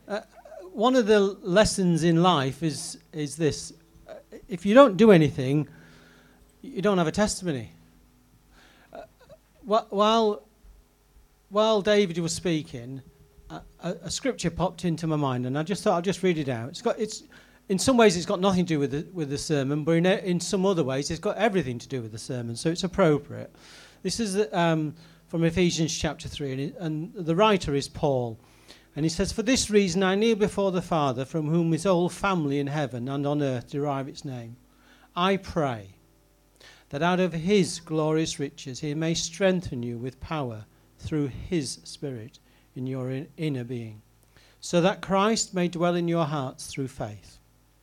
Uh, One of the lessons in life is this: if you don't do anything, you don't have a testimony. While David was speaking, a scripture popped into my mind, and I just thought I'll just read it out. It's in some ways it's got nothing to do with the sermon, but in some other ways it's got everything to do with the sermon, so it's appropriate. This is from Ephesians chapter 3, and the writer is Paul. And he says, "For this reason I kneel before the Father, from whom his whole family in heaven and on earth derive its name. I pray that out of his glorious riches he may strengthen you with power through his Spirit in your inner being, so that Christ may dwell in your hearts through faith.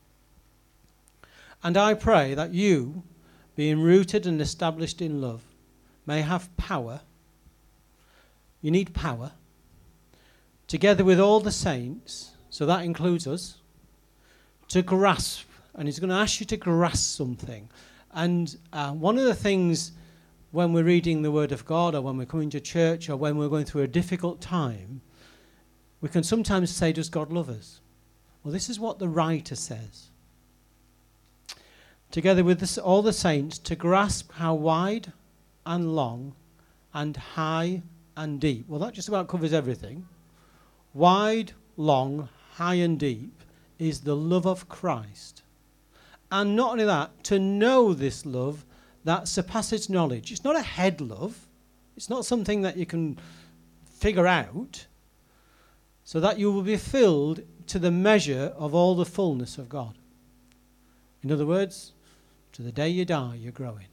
And I pray that you, being rooted and established in love, may have power." You need power. "Together with all the saints," so that includes us, "to grasp," and he's going to ask you to grasp something. And one of the things when we're reading the Word of God, or when we're coming to church, or when we're going through a difficult time, we can sometimes say, does God love us? Well, this is what the writer says. "Together with all the saints, to grasp how wide and long and high and deep." Well, that just about covers everything. Wide, long, high and deep is the love of Christ. And not only that, to know this love that surpasses knowledge. It's not a head love. It's not something that you can figure out. So that you will be filled to the measure of all the fullness of God. In other words, to the day you die, you're growing.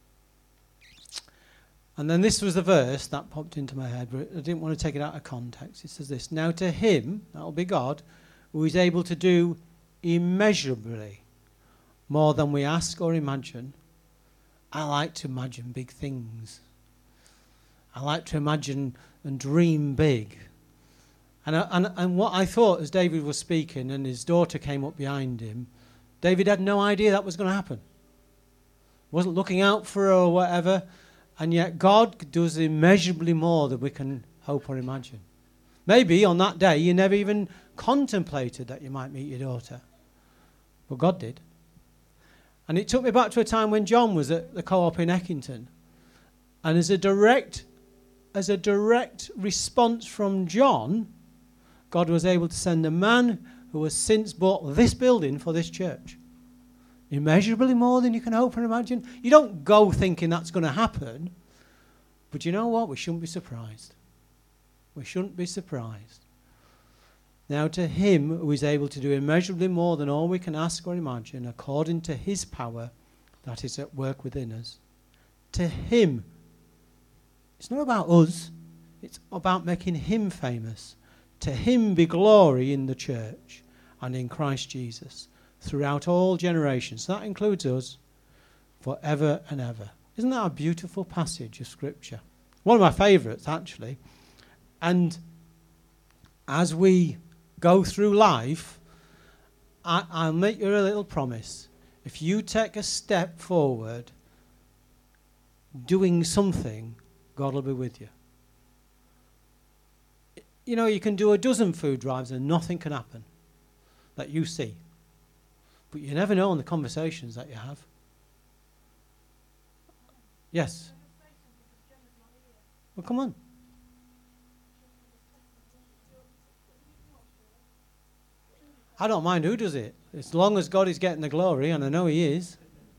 And then this was the verse that popped into my head, but I didn't want to take it out of context. It says this: "Now to him," that will be God, "who is able to do immeasurably more than we ask or imagine." I like to imagine big things. I like to imagine and dream big. And what I thought as David was speaking and his daughter came up behind him, David had no idea that was going to happen. Wasn't looking out for her or whatever. And yet God does immeasurably more than we can hope or imagine. Maybe on that day you never even contemplated that you might meet your daughter. But God did. And it took me back to a time when John was at the co-op in Eckington. And as a direct response from John, God was able to send a man who has since bought this building for this church. Immeasurably more than you can hope and imagine. You don't go thinking that's going to happen. But you know what? We shouldn't be surprised. We shouldn't be surprised. Now to him who is able to do immeasurably more than all we can ask or imagine, according to his power that is at work within us. To him. It's not about us. It's about making him famous. To him be glory in the church and in Christ Jesus, throughout all generations. That includes us, forever and ever. Isn't that a beautiful passage of Scripture? One of my favourites, actually. And as we go through life, I'll make you a little promise. If you take a step forward, doing something, God will be with you. You know, you can do a dozen food drives and nothing can happen that you see. But you never know in the conversations that you have. Yes? Well, come on. I don't mind who does it, as long as God is getting the glory, and I know he is.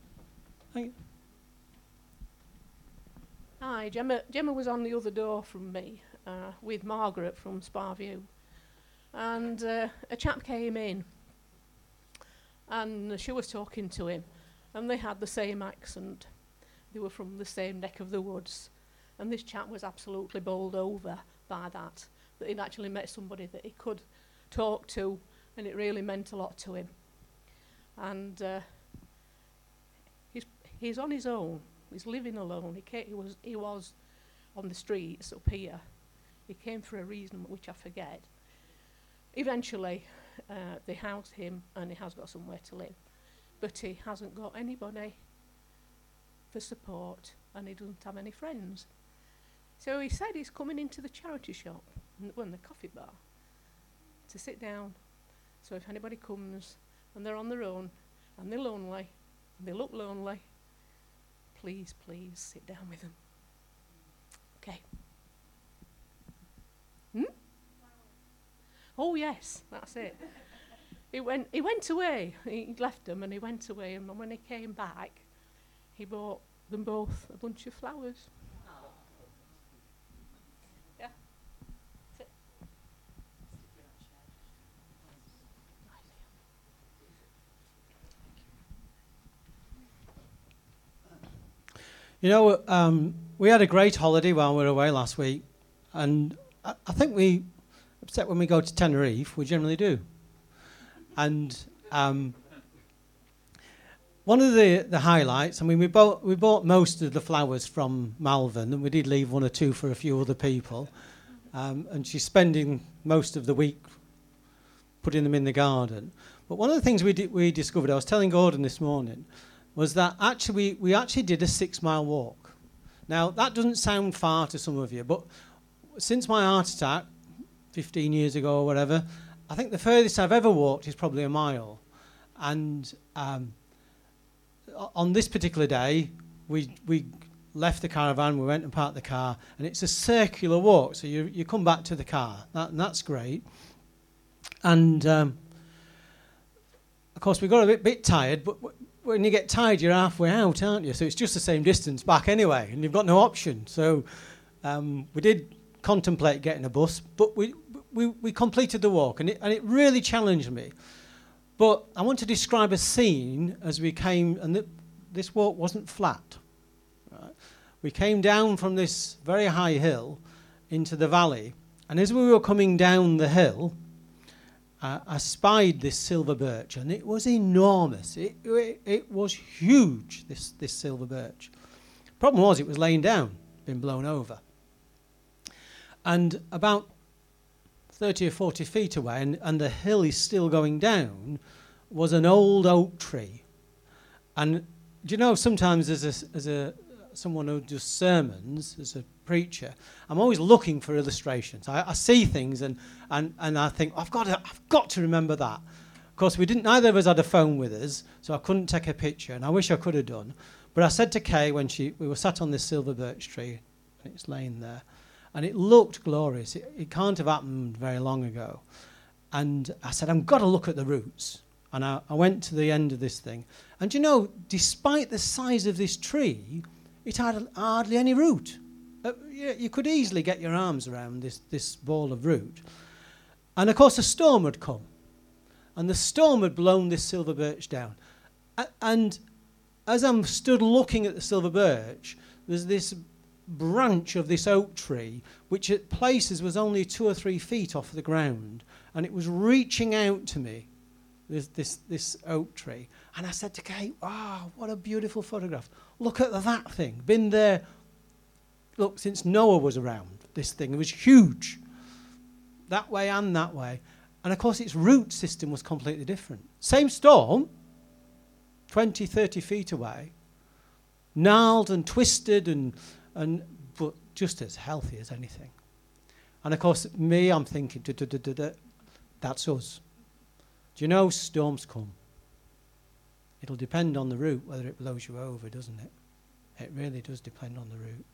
Hi, Gemma was on the other door from me with Margaret from Sparview. And a chap came in and she was talking to him and they had the same accent. They were from the same neck of the woods. And this chap was absolutely bowled over by that he'd actually met somebody that he could talk to, and it really meant a lot to him. And he's on his own. He's living alone. He was on the streets up here. He came for a reason which I forget. Eventually, they housed him, and he has got somewhere to live. But he hasn't got anybody for support, and he doesn't have any friends. So he said he's coming into the charity shop, the coffee bar. to sit down. So if anybody comes and they're on their own and they're lonely and they look lonely, please, please sit down with them. Okay. Oh yes, that's it. He went away. He left them and he went away. And when he came back, he bought them both a bunch of flowers. Yeah. That's it. You know, we had a great holiday while we were away last week, and I think we, except when we go to Tenerife, we generally do. And one of the highlights, I mean, we bought most of the flowers from Malvern, and we did leave one or two for a few other people. And she's spending most of the week putting them in the garden. But one of the things we discovered, I was telling Gordon this morning, was that actually we actually did a 6-mile walk. Now, that doesn't sound far to some of you, but since my heart attack, 15 years ago or whatever, I think the furthest I've ever walked is probably a mile. And on this particular day, we left the caravan, we went and parked the car, and it's a circular walk, so you come back to the car. That's great. And, of course, we got a bit tired, but when you get tired, you're halfway out, aren't you? So it's just the same distance back anyway, and you've got no option. So we did contemplate getting a bus, but we completed the walk, and it really challenged me. But I want to describe a scene as we came, and this walk wasn't flat. Right? We came down from this very high hill into the valley, and as we were coming down the hill, I spied this silver birch, and it was enormous. It was huge, this silver birch. Problem was, it was laying down, been blown over. And about 30 or 40 feet away, and the hill is still going down, was an old oak tree. And do you know, sometimes as someone who does sermons, as a preacher, I'm always looking for illustrations. I see things and I think, I've got to remember that. Of course, neither of us had a phone with us, so I couldn't take a picture, and I wish I could have done. But I said to Kay when we were sat on this silver birch tree, and it's laying there, and it looked glorious. It can't have happened very long ago. And I said, I've got to look at the roots. And I went to the end of this thing. And you know, despite the size of this tree, it had hardly any root. You could easily get your arms around this ball of root. And of course, a storm had come. And the storm had blown this silver birch down. And as I'm stood looking at the silver birch, there's this branch of this oak tree, which at places was only 2 or 3 feet off the ground. And it was reaching out to me, this oak tree. And I said to Kate, wow, what a beautiful photograph. Look at that thing. Been there, look, since Noah was around, this thing. It was huge. That way and that way. And of course, its root system was completely different. Same storm, 20, 30 feet away, gnarled and twisted but just as healthy as anything. And of course, I'm thinking, that's us. Do you know storms come? It'll depend on the root whether it blows you over, doesn't it? It really does depend on the root.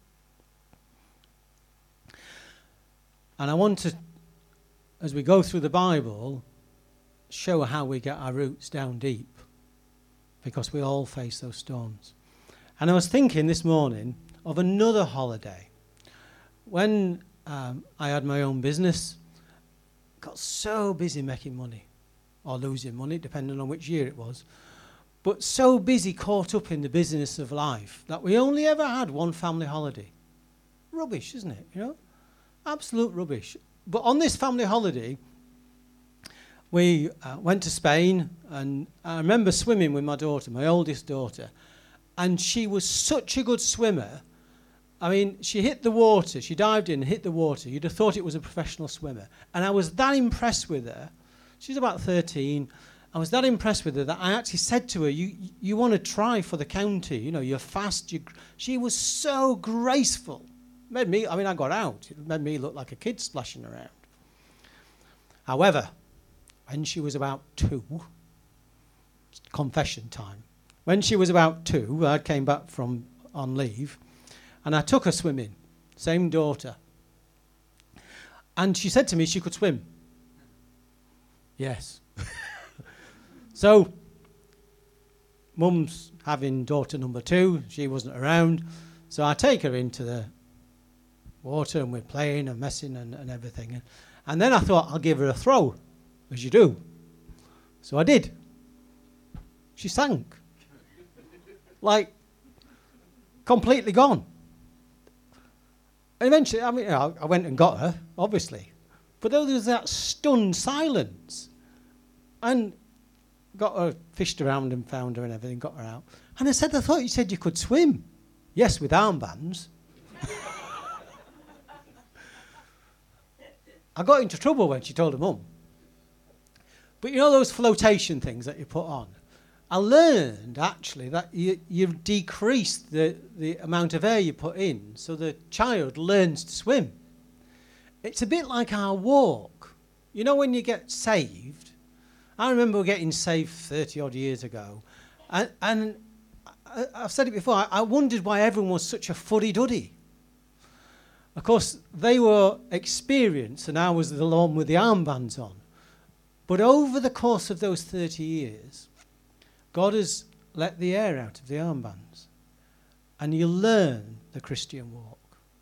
And I want to, as we go through the Bible, show how we get our roots down deep, because we all face those storms. And I was thinking this morning of another holiday. When I had my own business, got so busy making money, or losing money, depending on which year it was, but so busy, caught up in the business of life, that we only ever had one family holiday. Rubbish, isn't it? You know, absolute rubbish. But on this family holiday, we went to Spain, and I remember swimming with my daughter, my oldest daughter, and she was such a good swimmer. I mean, she hit the water, she dived in and hit the water. You'd have thought it was a professional swimmer. And I was that impressed with her. She's about 13. I was that impressed with her that I actually said to her, you want to try for the county, you know, you're fast. She was so graceful. I got out. It made me look like a kid splashing around. However, when she was about 2, confession time. When she was about 2, I came back from on leave, and I took her swimming, same daughter. And she said to me she could swim. Yes. So, Mum's having daughter number 2. She wasn't around. So I take her into the water and we're playing and messing and everything. And then I thought I'll give her a throw, as you do. So I did. She sank. Like, completely gone. And eventually, I mean, I went and got her, obviously. But there was that stunned silence. And got her, fished around and found her and everything, got her out. And I said, I thought you said you could swim. Yes, with armbands. I got into trouble when she told her mum. But you know those flotation things that you put on? I learned, actually, that you decrease the amount of air you put in so the child learns to swim. It's a bit like our walk. You know when you get saved? I remember getting saved 30-odd years ago. And I've said it before, I wondered why everyone was such a fuddy-duddy. Of course, they were experienced and I was the one with the armbands on. But over the course of those 30 years, God has let the air out of the armbands. And you learn the Christian walk.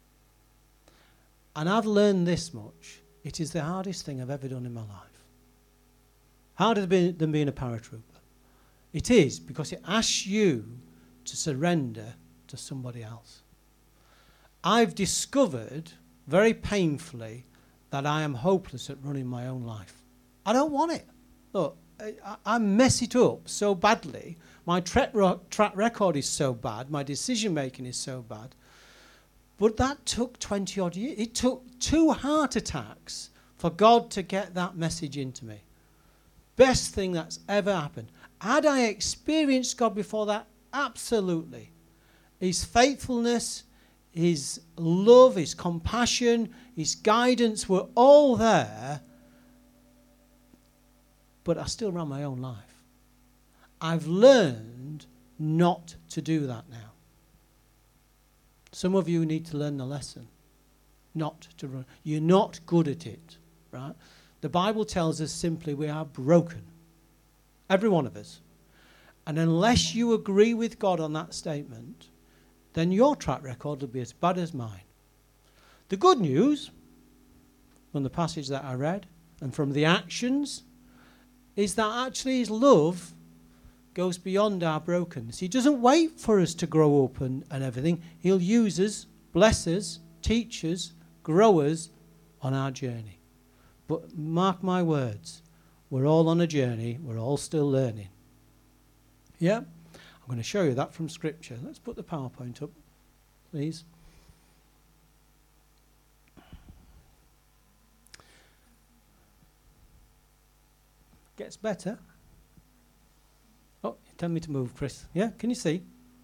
And I've learned this much. It is the hardest thing I've ever done in my life. Harder than being a paratrooper. It is, because it asks you to surrender to somebody else. I've discovered, very painfully, that I am hopeless at running my own life. I don't want it. Look, I mess it up so badly. My track record is so bad. My decision making is so bad. But that took 20-odd years. It took 2 heart attacks for God to get that message into me. Best thing that's ever happened. Had I experienced God before that? Absolutely. His faithfulness, his love, his compassion, his guidance were all there. But I still ran my own life. I've learned not to do that now. Some of you need to learn the lesson. Not to run. You're not good at it, right? The Bible tells us simply we are broken. Every one of us. And unless you agree with God on that statement, then your track record will be as bad as mine. The good news, from the passage that I read, and from the actions, is that actually his love goes beyond our brokenness. He doesn't wait for us to grow up and everything. He'll use us, bless us, teach us, grow us on our journey. But mark my words, we're all on a journey. We're all still learning. Yeah? I'm going to show you that from Scripture. Let's put the PowerPoint up, please. Gets better. Oh, you tell me to move, Chris. Yeah, can you see?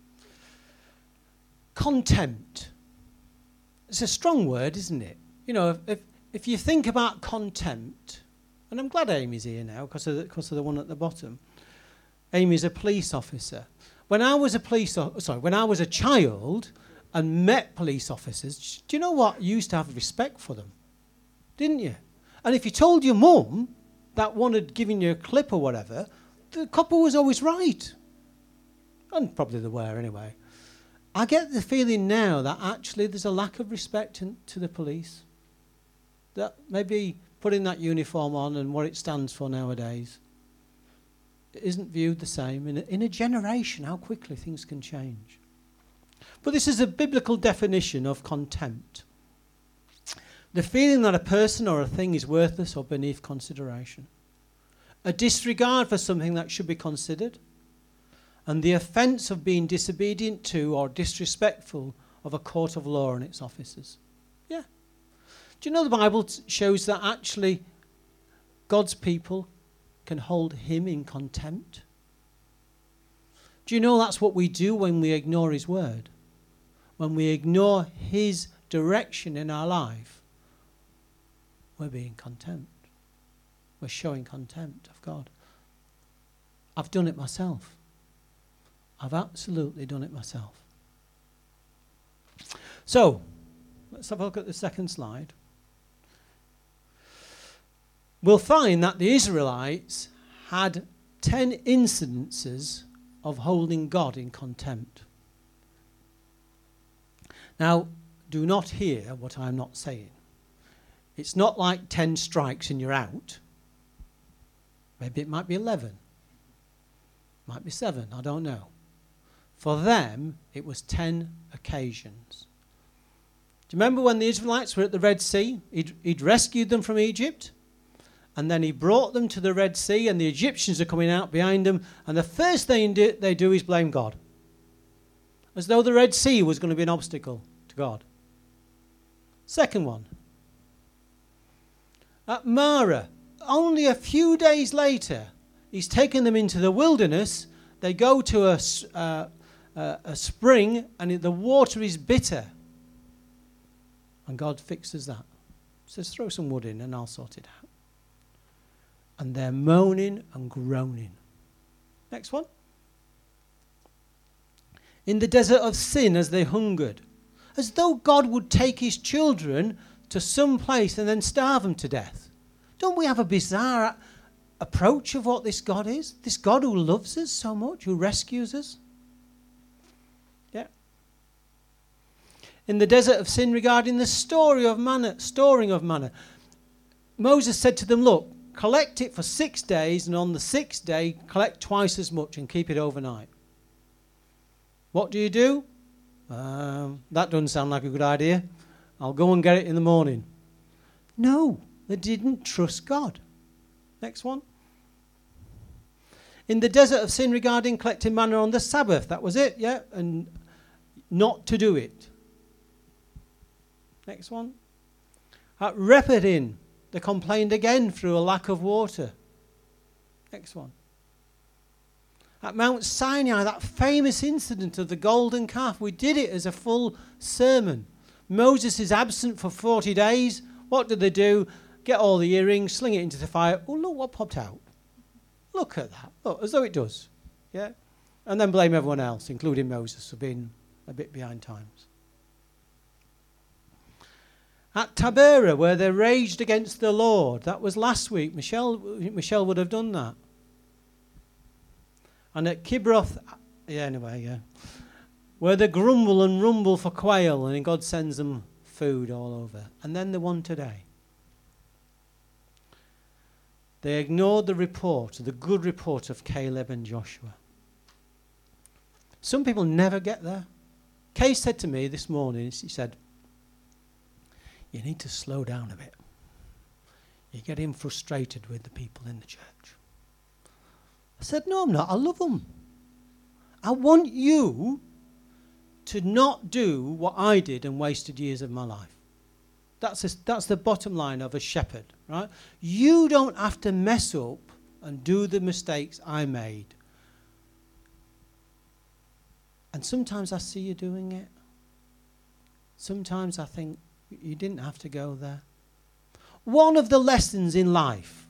Contempt. It's a strong word, isn't it? You know, if you think about contempt, and I'm glad Amy's here now because of the one at the bottom. Amy's a police officer. When I was a child and met police officers, do you know what? You used to have respect for them, didn't you? And if you told your mum that one had given you a clip or whatever, the copper was always right. And probably they were anyway. I get the feeling now that actually there's a lack of respect to the police. That maybe putting that uniform on and what it stands for nowadays isn't viewed the same. In a generation, how quickly things can change. But this is a biblical definition of contempt. The feeling that a person or a thing is worthless or beneath consideration. A disregard for something that should be considered. And the offence of being disobedient to or disrespectful of a court of law and its officers. Yeah. Do you know the Bible shows that actually God's people can hold him in contempt? Do you know that's what we do when we ignore his word? When we ignore his direction in our life, we're being contempt. was showing contempt of God. I've done it myself. I've absolutely done it myself. So, let's have a look at the second slide. We'll find that the Israelites had 10 incidences of holding God in contempt. Now, do not hear what I'm not saying. It's not like 10 strikes and you're out. Maybe it might be 11. Might be 7, I don't know. For them, it was 10 occasions. Do you remember when the Israelites were at the Red Sea? He'd rescued them from Egypt, and then he brought them to the Red Sea, and the Egyptians are coming out behind them, and the first thing they do is blame God. As though the Red Sea was going to be an obstacle to God. Second one. At Marah, only a few days later, he's taken them into the wilderness. They go to a spring, and the water is bitter. And God fixes that. Says, throw some wood in and I'll sort it out. And they're moaning and groaning. Next one. In the desert of Sin, as they hungered. As though God would take his children to some place and then starve them to death. Don't we have a bizarre approach of what this God is? This God who loves us so much, who rescues us? Yeah. In the desert of Sin, regarding the storing of manna, Moses said to them, look, collect it for 6 days, and on the 6th day, collect twice as much and keep it overnight. What do? That doesn't sound like a good idea. I'll go and get it in the morning. No, they didn't trust God. Next one. In the desert of Sin, regarding collecting manna on the Sabbath. That was it, yeah? And not to do it. Next one. At Rephidim, they complained again through a lack of water. Next one. At Mount Sinai, that famous incident of the golden calf, we did it as a full sermon. Moses is absent for 40 days. What do? Get all the earrings, sling it into the fire. Oh, look what popped out. Look at that. Look, as though it does. Yeah? And then blame everyone else, including Moses, for being a bit behind times. At Taberah, where they raged against the Lord. That was last week. Michelle would have done that. And at Kibroth, where they grumble and rumble for quail, and God sends them food all over. And then the one today. They ignored the good report of Caleb and Joshua. Some people never get there. Kay said to me this morning, he said, you need to slow down a bit. You're getting frustrated with the people in the church. I said, no, I'm not. I love them. I want you to not do what I did and wasted years of my life. That's the bottom line of a shepherd, right? You don't have to mess up and do the mistakes I made. And sometimes I see you doing it. Sometimes I think you didn't have to go there. One of the lessons in life,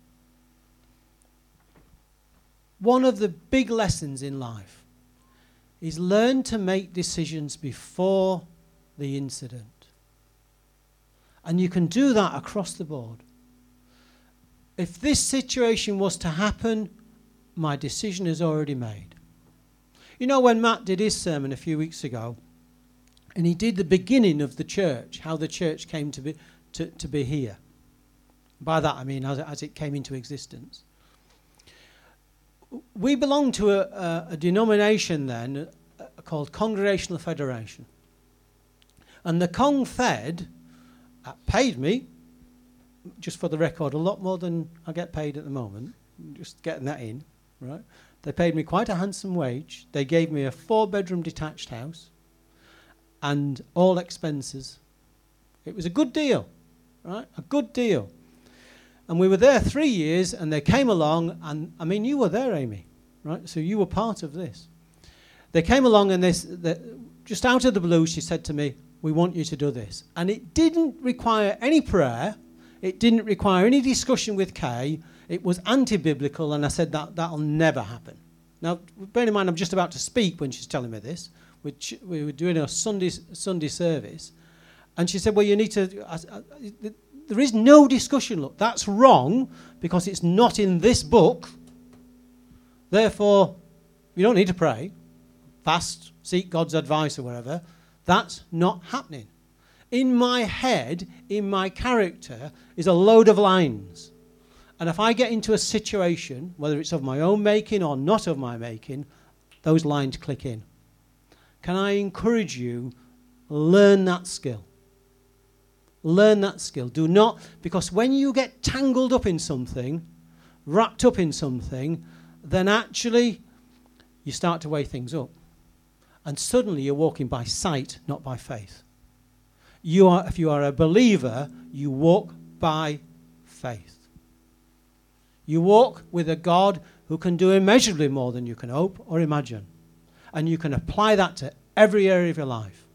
one of the big lessons in life, is learn to make decisions before the incident. And you can do that across the board. If this situation was to happen, my decision is already made. You know, when Matt did his sermon a few weeks ago, and he did the beginning of the church, how the church came to be here. By that I mean as it came into existence. We belong to a denomination then called Congregational Federation. And the Cong Fed paid me, just for the record, a lot more than I get paid at the moment. Just getting that in, right? They paid me quite a handsome wage. They gave me a 4-bedroom detached house and all expenses. It was a good deal, right? A good deal. And we were there 3 years, and they came along, and I mean, you were there, Amy, right? So you were part of this. They came along, and they just out of the blue, she said to me, we want you to do this. And it didn't require any prayer. It didn't require any discussion with Kay. It was anti-biblical, and I said that'll never happen. Now, bear in mind, I'm just about to speak when she's telling me this, which we were doing a Sunday service, and she said, well, you need to... there is no discussion. Look, that's wrong because it's not in this book. Therefore, you don't need to pray, fast, seek God's advice or whatever. That's not happening. In my head, in my character, is a load of lines. And if I get into a situation, whether it's of my own making or not of my making, those lines click in. Can I encourage you, learn that skill. Learn that skill. Do not, because when you get tangled up in something, wrapped up in something, then actually you start to weigh things up. And suddenly you're walking by sight, not by faith. If you are a believer, you walk by faith. You walk with a God who can do immeasurably more than you can hope or imagine. And you can apply that to every area of your life.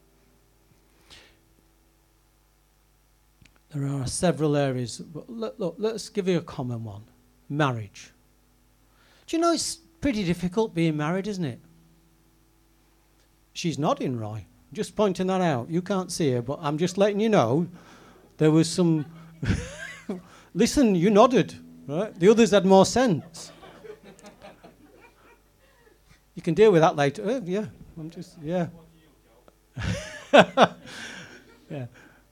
There are several areas. But look, let's give you a common one. Marriage. Do you know it's pretty difficult being married, isn't it? She's nodding, Roy. Just pointing that out. You can't see her, but I'm just letting you know there was some... Listen, you nodded, right? The others had more sense. You can deal with that later. Yeah, I'm just... Yeah. Yeah.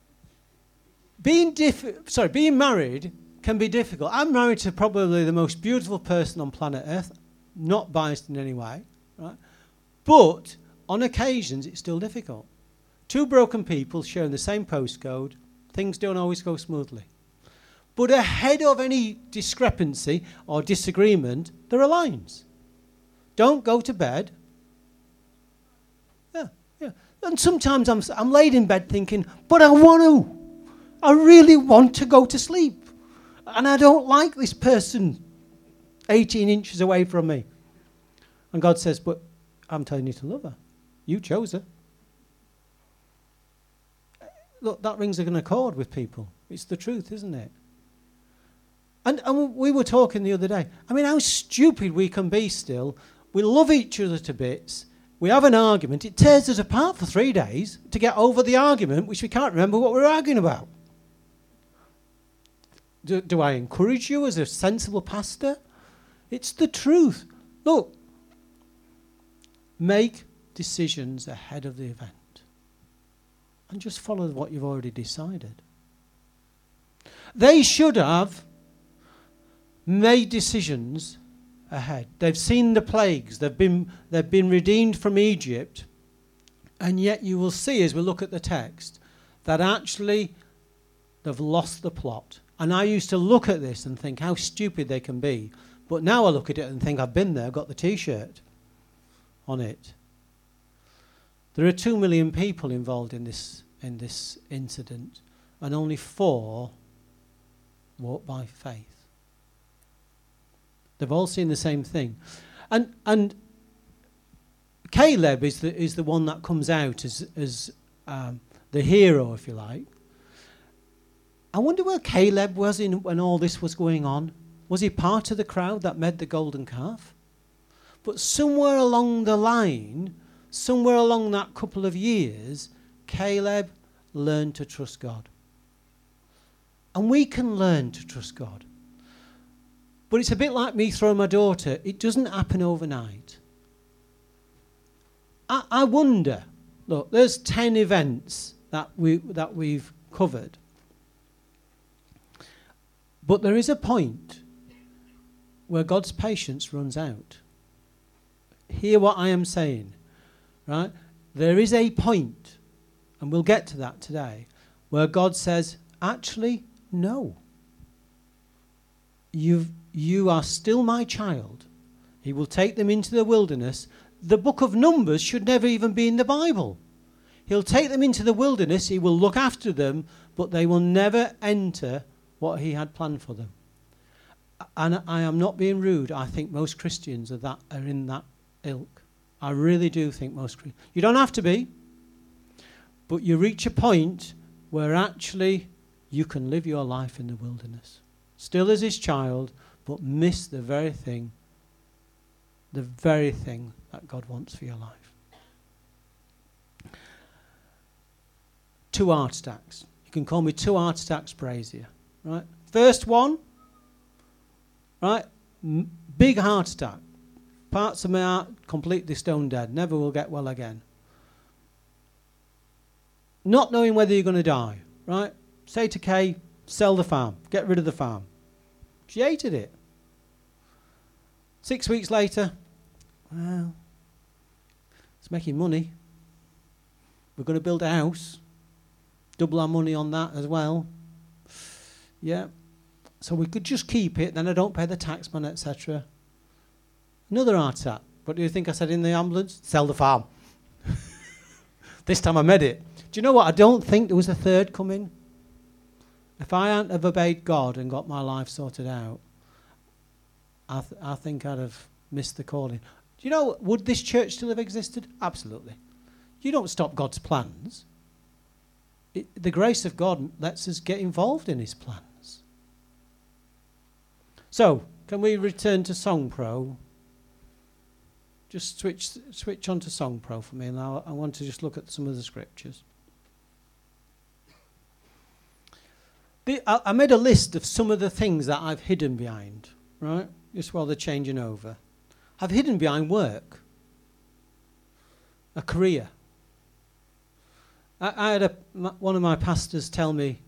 Being married can be difficult. I'm married to probably the most beautiful person on planet Earth, not biased in any way, right? But on occasions, it's still difficult. Two broken people sharing the same postcode, things don't always go smoothly. But ahead of any discrepancy or disagreement, there are lines. Don't go to bed. Yeah. And sometimes I'm laid in bed thinking, but I want to. I really want to go to sleep. And I don't like this person 18 inches away from me. And God says, but I'm telling you to love her. You chose her. Look, that rings an accord with people. It's the truth, isn't it? And we were talking the other day. I mean, how stupid we can be still. We love each other to bits. We have an argument. It tears us apart for 3 days to get over the argument, which we can't remember what we're arguing about. Do I encourage you as a sensible pastor? It's the truth. Look, make decisions ahead of the event. And just follow what you've already decided. They should have made decisions ahead. They've seen the plagues. They've been redeemed from Egypt. And yet you will see as we look at the text that actually they've lost the plot. And I used to look at this and think how stupid they can be. But now I look at it and think I've been there, I've got the T-shirt on it. There are 2 million people involved in this incident, and only 4 walk by faith. They've all seen the same thing. And Caleb is the one that comes out as the hero, if you like. I wonder where Caleb was when all this was going on. Was he part of the crowd that made the golden calf? But somewhere along the line, somewhere along that couple of years, Caleb learned to trust God. And we can learn to trust God. But it's a bit like me throwing my daughter. It doesn't happen overnight. I wonder, look, there's 10 events that we've covered. But there is a point where God's patience runs out. Hear what I am saying, right? There is a point, and we'll get to that today, where God says, actually, no. You are still my child. He will take them into the wilderness. The book of Numbers should never even be in the Bible. He'll take them into the wilderness. He will look after them, but they will never enter what he had planned for them. And I am not being rude. I think most Christians are in that ilk. I really do think most Christians. You don't have to be, but you reach a point where actually you can live your life in the wilderness. Still as his child, but miss the very thing that God wants for your life. 2 heart attacks. You can call me 2 heart attacks brazier. Right? First one, right? Big heart attack. Parts of my heart completely stone dead. Never will get well again. Not knowing whether you're going to die. Right? Say to Kay, sell the farm. Get rid of the farm. She hated it. 6 weeks later, well, it's making money. We're going to build a house. Double our money on that as well. Yeah. So we could just keep it, then I don't pay the tax man, etc. Another heart attack. What do you think I said in the ambulance? Sell the farm. This time I made it. Do you know what? I don't think there was a third coming. If I hadn't have obeyed God and got my life sorted out, I think I'd have missed the calling. Do you know, would this church still have existed? Absolutely. You don't stop God's plans. The grace of God lets us get involved in his plans. So, can we return to Song Pro? Just switch on to Song Pro for me, and I want to just look at some of the scriptures. I made a list of some of the things that I've hidden behind, right? Just while they're changing over. I've hidden behind work, a career. I had one of my pastors tell me,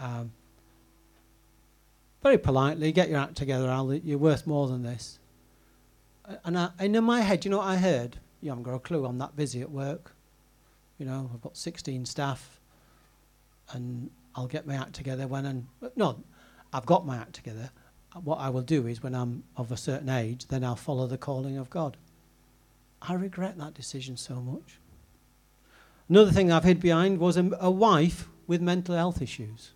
very politely, get your act together, Al, you're worth more than this. And in my head, you know what I heard? You haven't got a clue, I'm that busy at work. You know, I've got 16 staff, and I'll get my act together I've got my act together. What I will do is when I'm of a certain age, then I'll follow the calling of God. I regret that decision so much. Another thing I've hid behind was a wife with mental health issues.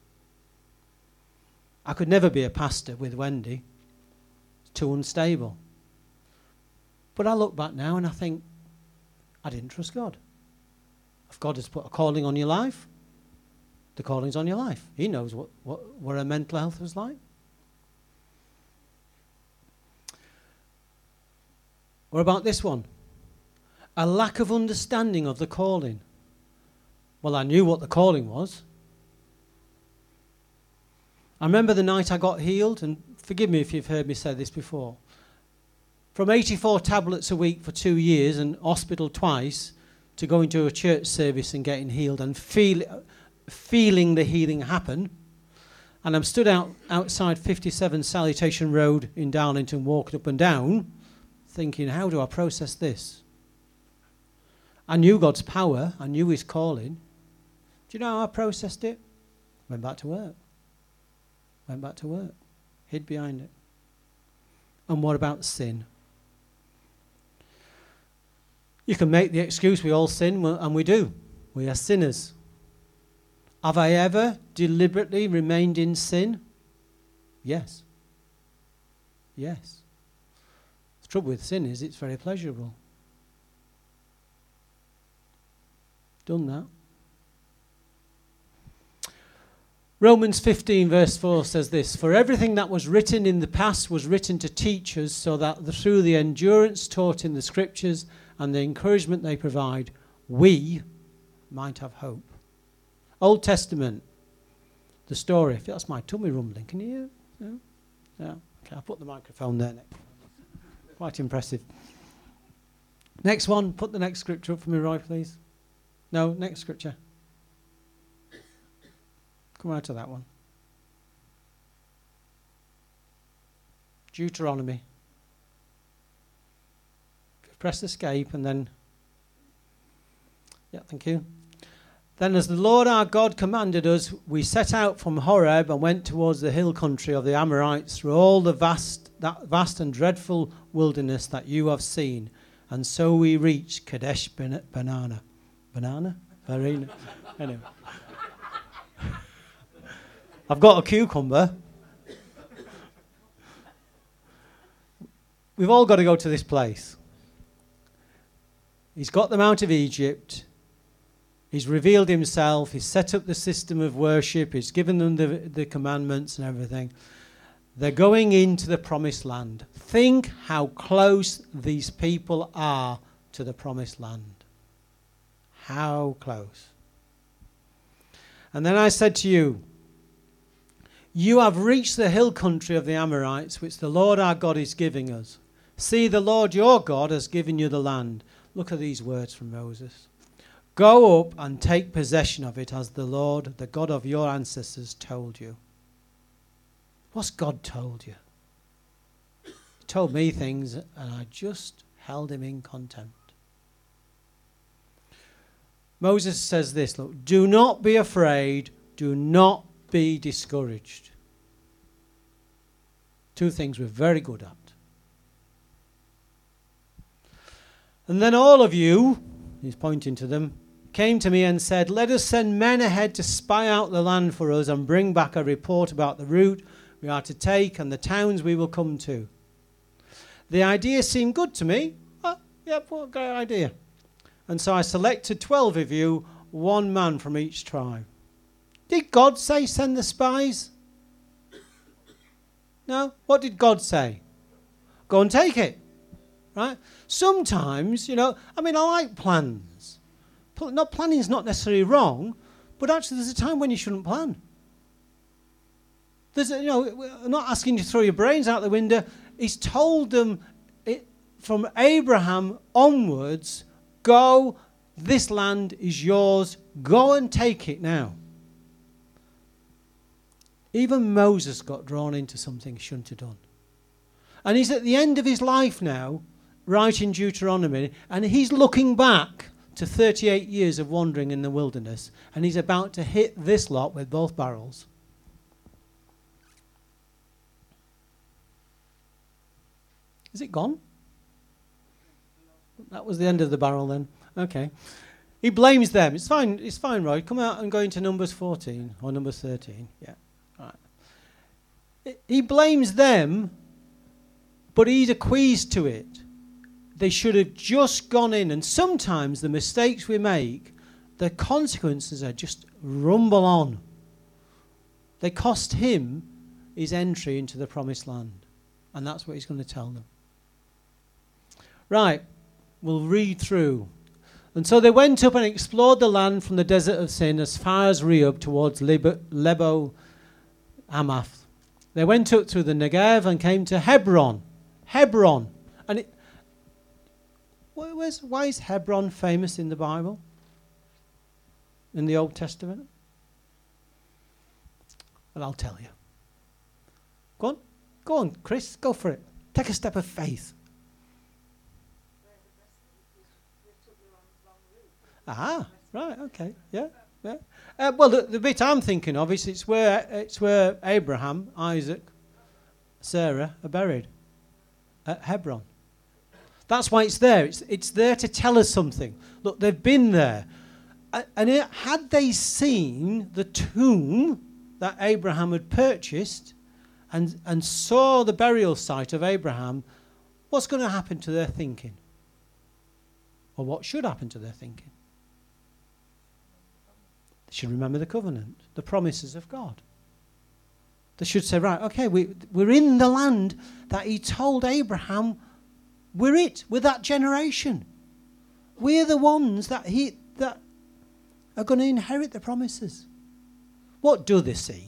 I could never be a pastor with Wendy. It's too unstable. But I look back now and I think, I didn't trust God. If God has put a calling on your life, the calling's on your life. He knows what her mental health was like. What about this one? A lack of understanding of the calling. Well, I knew what the calling was. I remember the night I got healed, and forgive me if you've heard me say this before. From 84 tablets a week for 2 years and hospital twice to going to a church service and getting healed and feeling the healing happen. And I'm stood outside 57 Salutation Road in Darlington, walking up and down, thinking, how do I process this? I knew God's power. I knew his calling. Do you know how I processed it? Went back to work. Hid behind it. And what about sin? You can make the excuse we all sin, and we do. We are sinners. Have I ever deliberately remained in sin? Yes. Yes. The trouble with sin is it's very pleasurable. Done that. Romans 15 verse 4 says this, for everything that was written in the past was written to teach us, so that through the endurance taught in the scriptures and the encouragement they provide, we might have hope. Old Testament, the story. That's my tummy rumbling. Can you hear? Yeah. Okay, I'll put the microphone there next. Quite impressive. Next one. Put the next scripture up for me, Roy, please. No, next scripture. Come out of that one. Deuteronomy. Press escape and then... Yeah, thank you. Then as the Lord our God commanded us, we set out from Horeb and went towards the hill country of the Amorites through all that vast and dreadful wilderness that you have seen. And so we reached Kadesh Banana. Banana? Farina? Anyway. I've got a cucumber. We've all got to go to this place. He's got them out of Egypt. He's revealed himself. He's set up the system of worship. He's given them the commandments and everything. They're going into the promised land. Think how close these people are to the promised land. How close. And then I said to you, you have reached the hill country of the Amorites, which the Lord our God is giving us. See, the Lord your God has given you the land. Look at these words from Moses. Go up and take possession of it as the Lord, the God of your ancestors, told you. What's God told you? He told me things and I just held him in contempt. Moses says this, look, do not be afraid, do not be discouraged. Two things we're very good at. And then all of you, he's pointing to them, came to me and said, let us send men ahead to spy out the land for us and bring back a report about the route we are to take and the towns we will come to. The idea seemed good to me. Oh, yep, what a great idea. And so I selected 12 of you, one man from each tribe. Did God say send the spies? No. What did God say? Go and take it. Right? Sometimes, I like plans. Planning is not necessarily wrong, but actually there's a time when you shouldn't plan. I'm not asking you to throw your brains out the window. He's told them from Abraham onwards, go, this land is yours, go and take it now. Even Moses got drawn into something he shouldn't have done. And he's at the end of his life now, writing Deuteronomy, and he's looking back to 38 years of wandering in the wilderness, and he's about to hit this lot with both barrels. Is it gone? That was the end of the barrel then. Okay. He blames them. It's fine, Roy. Come out and go into Numbers 14 or Numbers 13. Yeah. All right. He blames them, but he's acquiesced to it. They should have just gone in. And sometimes the mistakes we make, the consequences are just rumble on. They cost him his entry into the promised land. And that's what he's going to tell them. Right, we'll read through. And so they went up and explored the land from the desert of Sin as far as Rehob towards Lebo Hamath. They went up through the Negev and came to Hebron. Hebron. And why is Hebron famous in the Bible? In the Old Testament? Well, I'll tell you. Go on, Chris, go for it. Take a step of faith. Ah, right, okay, yeah. Well, the bit I'm thinking of is it's where Abraham, Isaac, Sarah are buried at Hebron. That's why it's there. It's there to tell us something. Look, they've been there, and had they seen the tomb that Abraham had purchased, and saw the burial site of Abraham, what's going to happen to their thinking, or what should happen to their thinking? They should remember the covenant, the promises of God. They should say, right, okay, we're in the land that he told Abraham, we're that generation. We're the ones that are going to inherit the promises. What do they see?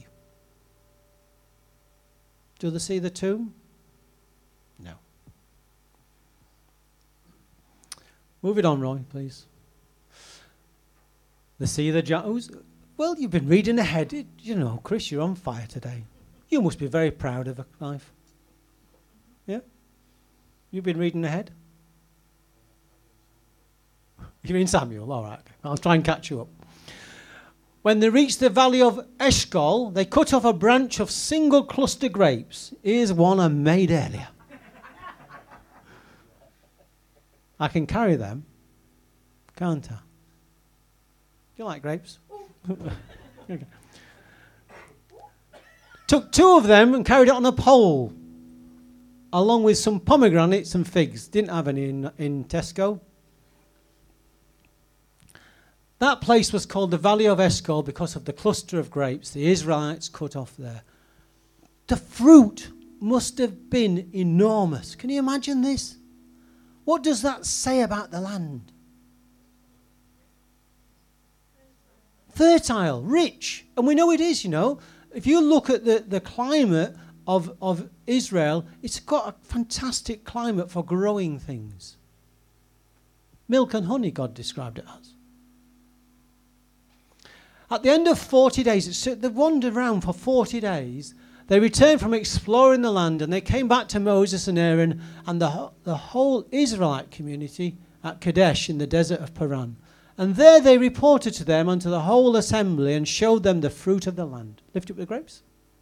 Do they see the tomb? No. Move it on, Roy, please. They see the giants. Well, you've been reading ahead. Chris, you're on fire today. You must be very proud of life. Yeah? You've been reading ahead? You're in Samuel, all right. I'll try and catch you up. When they reached the valley of Eshcol, they cut off a branch of single cluster grapes. Here's one I made earlier. I can carry them, can't I? Do you like grapes? Okay. Took 2 of them and carried it on a pole, along with some pomegranates and figs. Didn't have any in Tesco. That place was called the Valley of Eshcol because of the cluster of grapes the Israelites cut off there. The fruit must have been enormous. Can you imagine this? What does that say about the land? Fertile, rich. And we know it is, you know. If you look at the climate of Israel, it's got a fantastic climate for growing things. Milk and honey, God described it as. At the end of 40 days, they wandered around for 40 days. They returned from exploring the land, and they came back to Moses and Aaron and the whole Israelite community at Kadesh in the desert of Paran. And there they reported to them and to the whole assembly and showed them the fruit of the land. Lift up the grapes.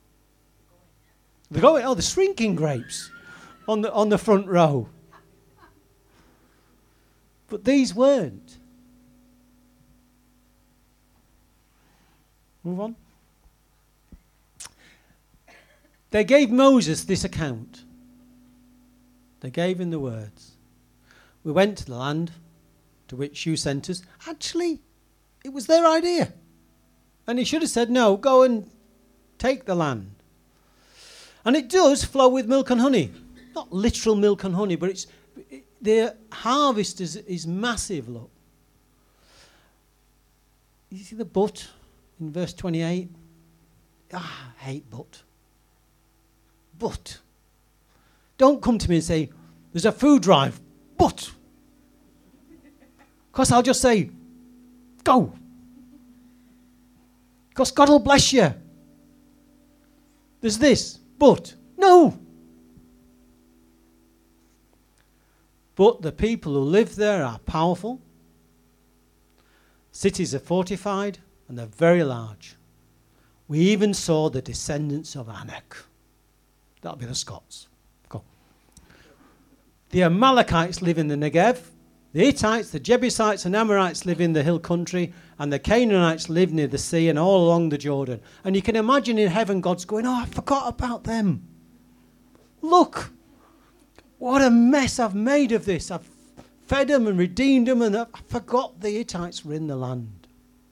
The shrinking grapes on the front row. But these weren't. Move on. They gave Moses this account. They gave him the words. We went to the land to which you sent us. Actually, it was their idea. And he should have said, no, go and take the land. And it does flow with milk and honey. Not literal milk and honey, but the harvest is massive, look. You see the but in verse 28? I hate but. But. Don't come to me and say, there's a food drive, but. Because I'll just say, go. Because God will bless you. There's this, but. No. But the people who live there are powerful. Cities are fortified and they're very large. We even saw the descendants of Anak. That'll be the Scots. Go. The Amalekites live in the Negev. The Hittites, the Jebusites and Amorites live in the hill country, and the Canaanites live near the sea and all along the Jordan. And you can imagine in heaven God's going, I forgot about them. Look, what a mess I've made of this. I've fed them and redeemed them, and I forgot the Hittites were in the land.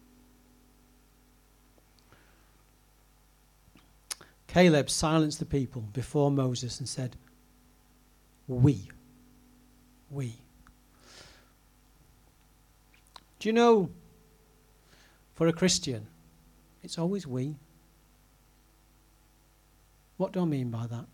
Caleb silenced the people before Moses and said, we. Do you know, for a Christian, it's always we. What do I mean by that?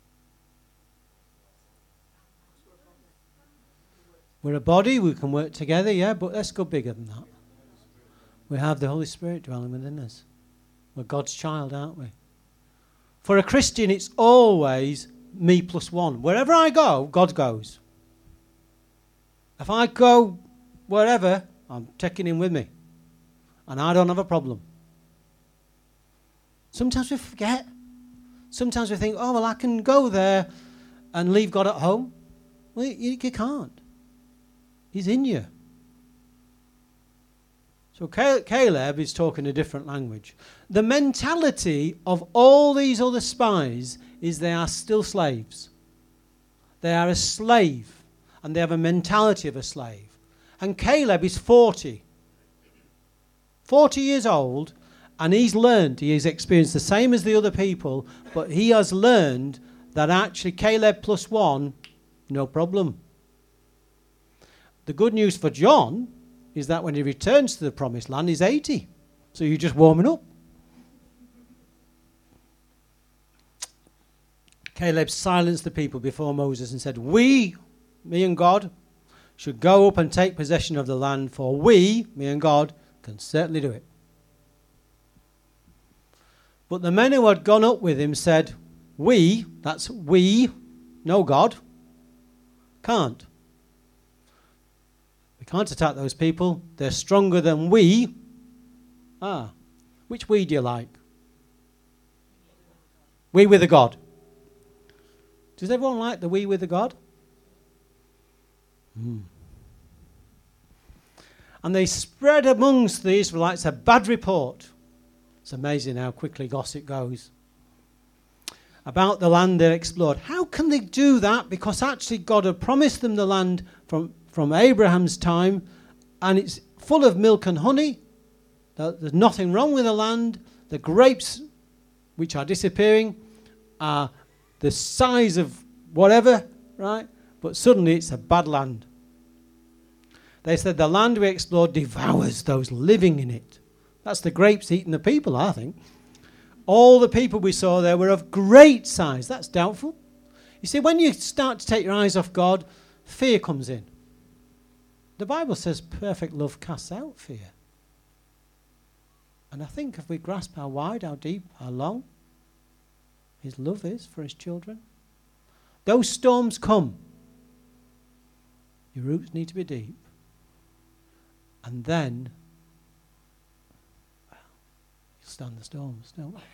We're a body, we can work together, yeah, but let's go bigger than that. We have the Holy Spirit dwelling within us. We're God's child, aren't we? For a Christian, it's always me plus one. Wherever I go, God goes. If I go wherever, I'm taking him with me. And I don't have a problem. Sometimes we forget. Sometimes we think, oh, well, I can go there and leave God at home. Well, you can't. He's in you. So Caleb is talking a different language. The mentality of all these other spies is they are still slaves. They are a slave, and they have a mentality of a slave. And Caleb is 40 years old, and he's learned, he has experienced the same as the other people, but he has learned that actually Caleb plus one, no problem. The good news for John is that when he returns to the promised land, he's 80. So you're just warming up. Caleb silenced the people before Moses and said, we, me and God, should go up and take possession of the land, for we, me and God, can certainly do it. But the men who had gone up with him said, we, that's we, no God, can't. We can't attack those people. They're stronger than we. Which we do you like? We with a God. Does everyone like the we with a God? And they spread amongst the Israelites a bad report. It's amazing how quickly gossip goes. About the land they explored. How can they do that? Because actually God had promised them the land from Abraham's time, and it's full of milk and honey. There's nothing wrong with the land. The grapes, which are disappearing, are the size of whatever, right? But suddenly it's a bad land. They said the land we explored devours those living in it. That's the grapes eating the people, I think. All the people we saw there were of great size. That's doubtful. You see, when you start to take your eyes off God, fear comes in. The Bible says perfect love casts out fear. And I think if we grasp how wide, how deep, how long His love is for His children, those storms come. Your roots need to be deep. And then, well, you'll stand the storms, don't we?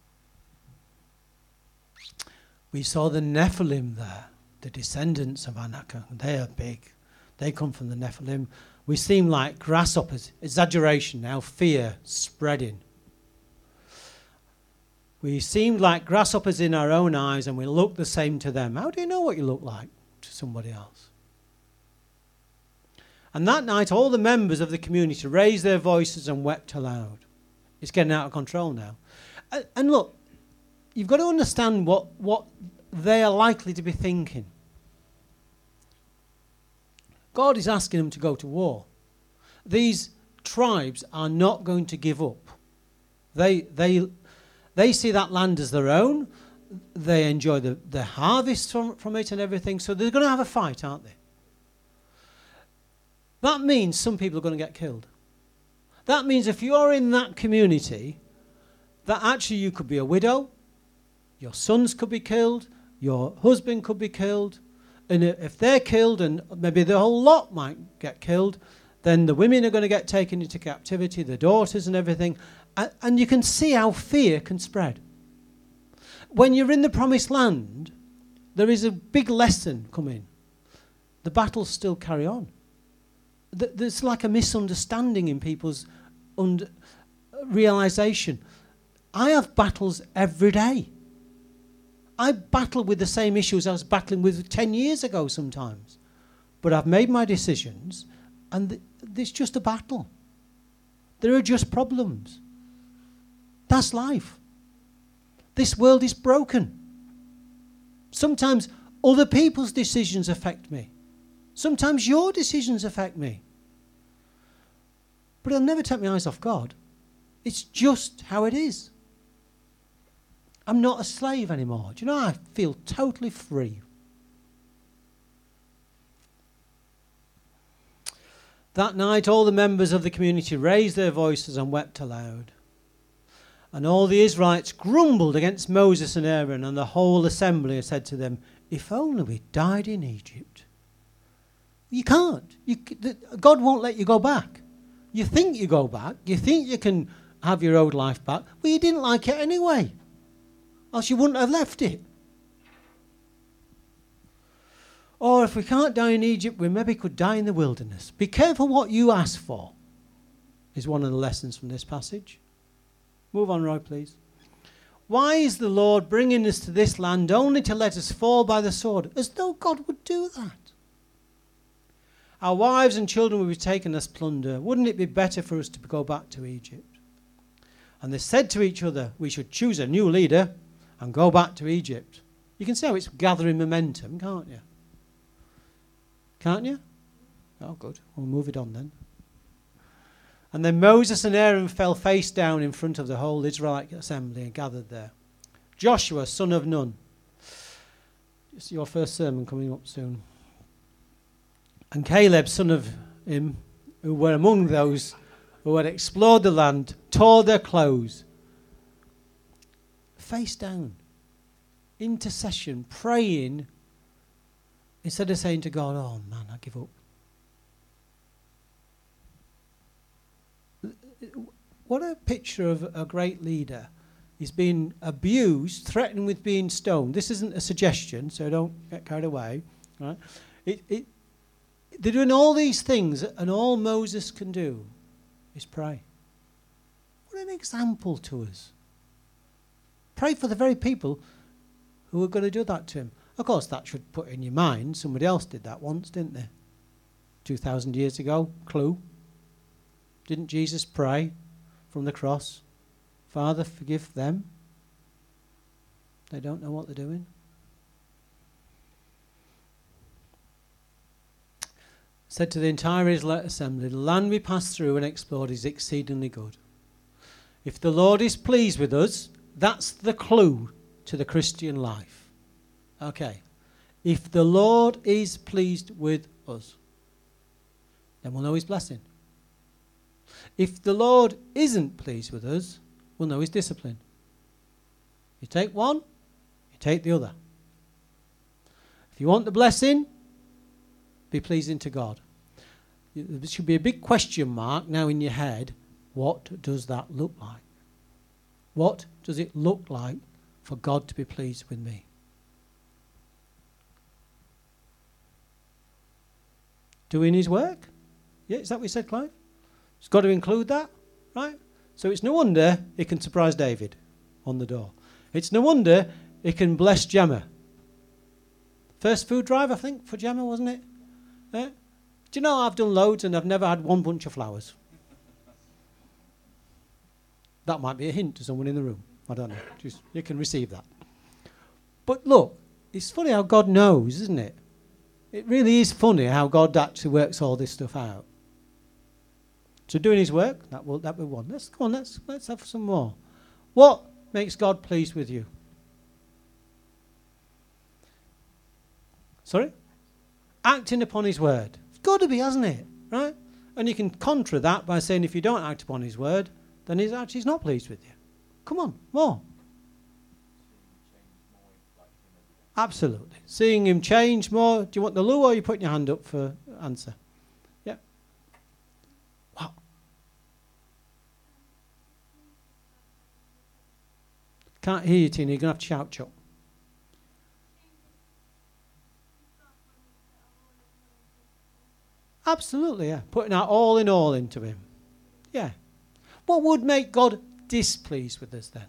We saw the Nephilim there, the descendants of Anak. They are big. They come from the Nephilim. We seem like grasshoppers. Exaggeration now, fear spreading. We seemed like grasshoppers in our own eyes, and we look the same to them. How do you know what you look like to somebody else? And that night, all the members of the community raised their voices and wept aloud. It's getting out of control now. And look, you've got to understand what they are likely to be thinking. God is asking them to go to war. These tribes are not going to give up. They see that land as their own. They enjoy the harvest from it and everything. So they're going to have a fight, aren't they? That means some people are going to get killed. That means if you're in that community, that actually you could be a widow, your sons could be killed, your husband could be killed, and if they're killed, and maybe the whole lot might get killed, then the women are going to get taken into captivity, the daughters and everything, and you can see how fear can spread. When you're in the promised land, there is a big lesson coming. The battles still carry on. There's like a misunderstanding in people's realization. I have battles every day. I battle with the same issues I was battling with 10 years ago sometimes. But I've made my decisions, and it's just a battle. There are just problems. That's life. This world is broken. Sometimes other people's decisions affect me. Sometimes your decisions affect me. But I'll never take my eyes off God. It's just how it is. I'm not a slave anymore. Do you know, I feel totally free. That night, all the members of the community raised their voices and wept aloud. And all the Israelites grumbled against Moses and Aaron, and the whole assembly said to them, "If only we died in Egypt." You can't. God won't let you go back. You think you go back. You think you can have your old life back. Well, you didn't like it anyway. Else you wouldn't have left it. Or if we can't die in Egypt, we maybe could die in the wilderness. Be careful what you ask for, is one of the lessons from this passage. Move on, Roy, please. Why is the Lord bringing us to this land only to let us fall by the sword? As though God would do that. Our wives and children will be taken as plunder. Wouldn't it be better for us to go back to Egypt? And they said to each other, we should choose a new leader and go back to Egypt. You can see how it's gathering momentum, can't you? Can't you? Oh, good. We'll move it on then. And then Moses and Aaron fell face down in front of the whole Israelite assembly and gathered there. Joshua, son of Nun. It's your first sermon coming up soon. And Caleb, son of him, who were among those who had explored the land, tore their clothes. Face down. Intercession, praying, instead of saying to God, "Oh man, I give up." What a picture of a great leader. He's been abused, threatened with being stoned. This isn't a suggestion, so don't get carried away. Right? They're doing all these things, and all Moses can do is pray. What an example to us. Pray for the very people who are going to do that to him. Of course, that should put in your mind, somebody else did that once, didn't they? 2,000 years ago, clue. Didn't Jesus pray from the cross, Father, forgive them? They don't know what they're doing. Said to the entire Israelite assembly, the land we passed through and explored is exceedingly good. If the Lord is pleased with us, that's the clue to the Christian life. Okay. If the Lord is pleased with us, then we'll know his blessing. If the Lord isn't pleased with us, we'll know his discipline. You take one, you take the other. If you want the blessing, be pleasing to God. There should be a big question mark now in your head. What does that look like? What does it look like for God to be pleased with me? Doing his work? Yeah, is that what you said, Clive? It's got to include that, right? So it's no wonder he can surprise David on the door. It's no wonder he can bless Gemma. First food drive, I think, for Gemma, wasn't it? Yeah? Do you know, I've done loads and I've never had one bunch of flowers. That might be a hint to someone in the room. I don't know. Just, you can receive that. But look, it's funny how God knows, isn't it? It really is funny how God actually works all this stuff out. So doing his work, that will be one. Let's go on, let's have some more. What makes God pleased with you? Sorry? Acting upon his word. It's got to be, hasn't it? Right? And you can contra that by saying if you don't act upon his word, then he's actually not pleased with you. Come on, more. Absolutely. Seeing him change more. Do you want the loo or are you putting your hand up for answer? Yeah. Wow. Can't hear you, Tina. You're going to have to shout, Chuck. Absolutely, yeah. Putting our all in all into him. Yeah. What would make God displeased with us then?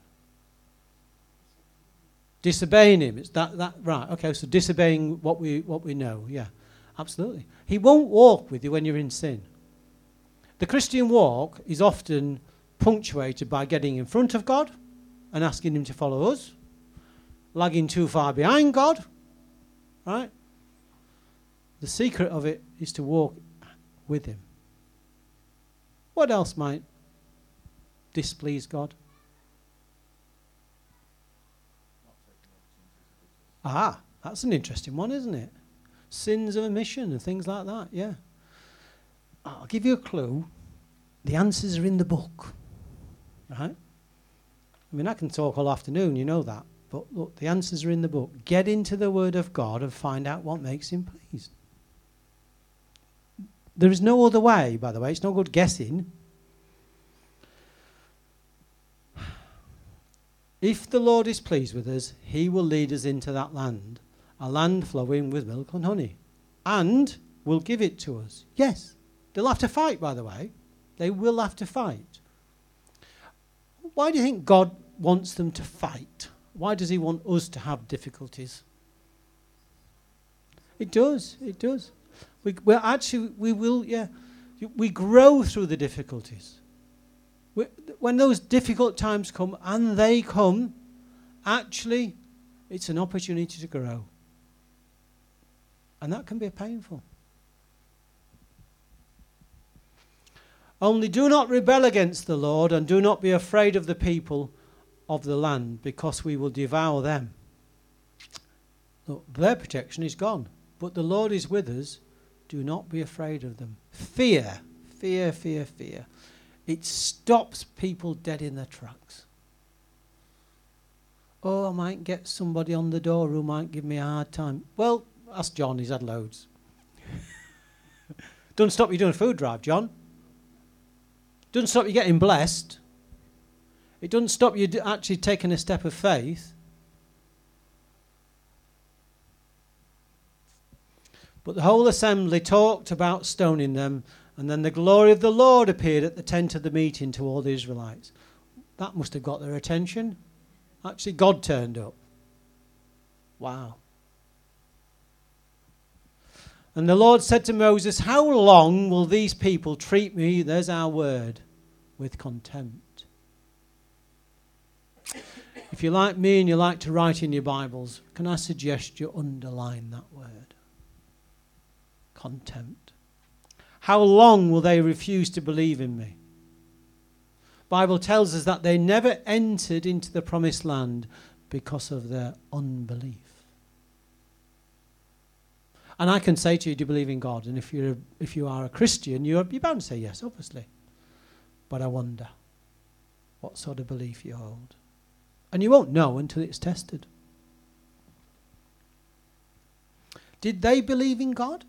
Disobeying him. It's that right. Okay, so disobeying what we know. Yeah. Absolutely. He won't walk with you when you're in sin. The Christian walk is often punctuated by getting in front of God and asking him to follow us, lagging too far behind God, right? The secret of it is to walk with him. What else might displease God? Ah, that's an interesting one, isn't it? Sins of omission and things like that, yeah. I'll give you a clue. The answers are in the book, right? I mean, I can talk all afternoon, you know that. But look, the answers are in the book. Get into the Word of God and find out what makes him pleased. There is no other way, by the way. It's no good guessing. If the Lord is pleased with us, he will lead us into that land, a land flowing with milk and honey, and will give it to us. Yes, they'll have to fight, by the way. They will have to fight. Why do you think God wants them to fight? Why does he want us to have difficulties? It does. It does. We grow through the difficulties. When those difficult times come, and they come, actually, it's an opportunity to grow. And that can be painful. Only do not rebel against the Lord, and do not be afraid of the people of the land, because we will devour them. Look, their protection is gone, but the Lord is with us. Do not be afraid of them. Fear, fear, fear, fear. It stops people dead in their tracks. Oh, I might get somebody on the door who might give me a hard time. Well, ask John, he's had loads. Doesn't stop you doing a food drive, John. Doesn't stop you getting blessed. It doesn't stop you actually taking a step of faith. But the whole assembly talked about stoning them, and then the glory of the Lord appeared at the tent of the meeting to all the Israelites. That must have got their attention. Actually, God turned up. Wow. And the Lord said to Moses, how long will these people treat me, there's our word, with contempt? If you're like me and you like to write in your Bibles, can I suggest you underline that word? Contempt. How long will they refuse to believe in me? Bible tells us that they never entered into the promised land because of their unbelief. And I can say to you, do you believe in God? And if you are a Christian, you're bound to say yes, obviously. But I wonder what sort of belief you hold. And you won't know until it's tested. Did they believe in God?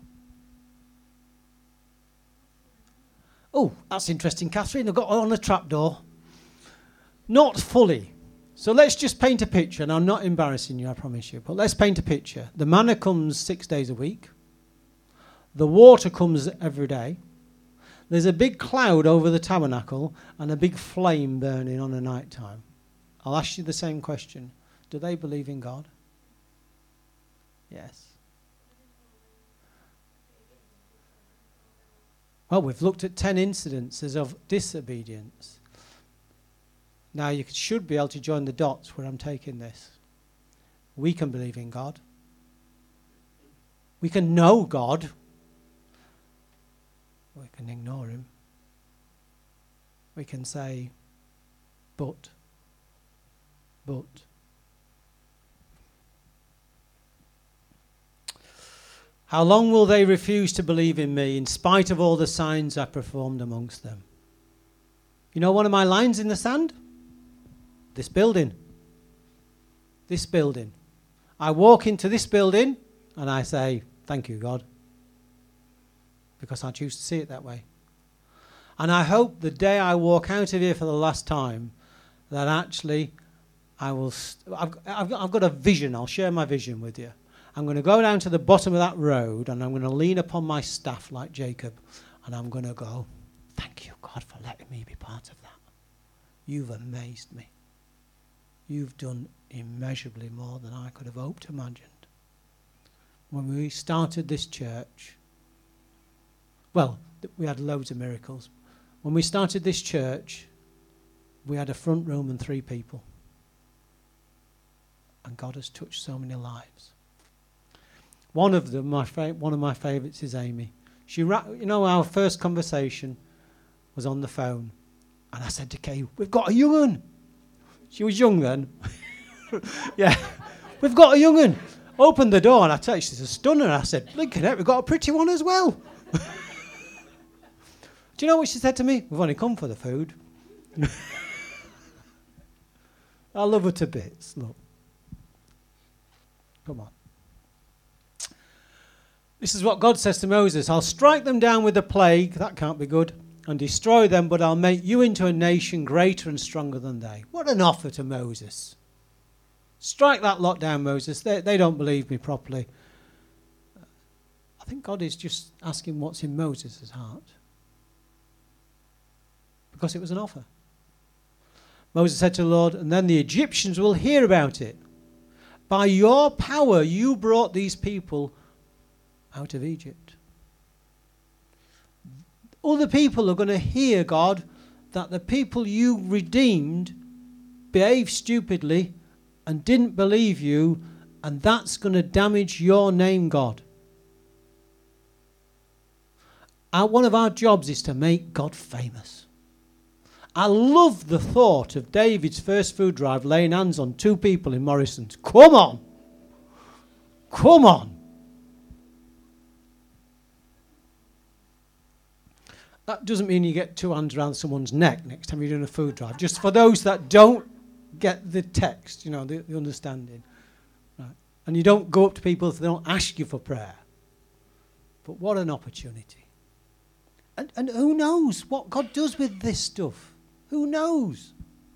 Oh, that's interesting, Catherine. I've got on a trapdoor. Not fully. So let's just paint a picture. And I'm not embarrassing you, I promise you. But let's paint a picture. The manna comes 6 days a week. The water comes every day. There's a big cloud over the tabernacle and a big flame burning on a night time. I'll ask you the same question. Do they believe in God? Yes. Well, we've looked at 10 incidences of disobedience. Now, you should be able to join the dots where I'm taking this. We can believe in God. We can know God. We can ignore him. We can say, but. How long will they refuse to believe in me in spite of all the signs I performed amongst them? You know one of my lines in the sand? This building. This building. I walk into this building and I say, thank you, God. Because I choose to see it that way. And I hope the day I walk out of here for the last time that actually I've got a vision. I'll share my vision with you. I'm going to go down to the bottom of that road and I'm going to lean upon my staff like Jacob and I'm going to go, thank you, God, for letting me be part of that. You've amazed me. You've done immeasurably more than I could have hoped, imagined. When we started this church, well, we had loads of miracles. When we started this church, we had a front room and 3 people. And God has touched so many lives. One of them, one of my favourites is Amy. Our first conversation was on the phone. And I said to Kay, we've got a young un. She was young then. Yeah, we've got a young un. Opened the door and I tell you, she's a stunner. I said, look at it, we've got a pretty one as well. Do you know what she said to me? We've only come for the food. I love her to bits, look. Come on. This is what God says to Moses. I'll strike them down with a plague, that can't be good, and destroy them, but I'll make you into a nation greater and stronger than they. What an offer to Moses. Strike that lot down, Moses. They don't believe me properly. I think God is just asking what's in Moses' heart. Because it was an offer. Moses said to the Lord, and then the Egyptians will hear about it. By your power, you brought these people out of Egypt. Other people are going to hear, God, that the people you redeemed behaved stupidly and didn't believe you, and that's going to damage your name, God. One of our jobs is to make God famous. I love the thought of David's first food drive laying hands on 2 people in Morrison's. Come on. Come on. That doesn't mean you get 2 hands around someone's neck next time you're doing a food drive. Just for those that don't get the text, the understanding. Right. And you don't go up to people if they don't ask you for prayer. But what an opportunity. And who knows what God does with this stuff? Who knows?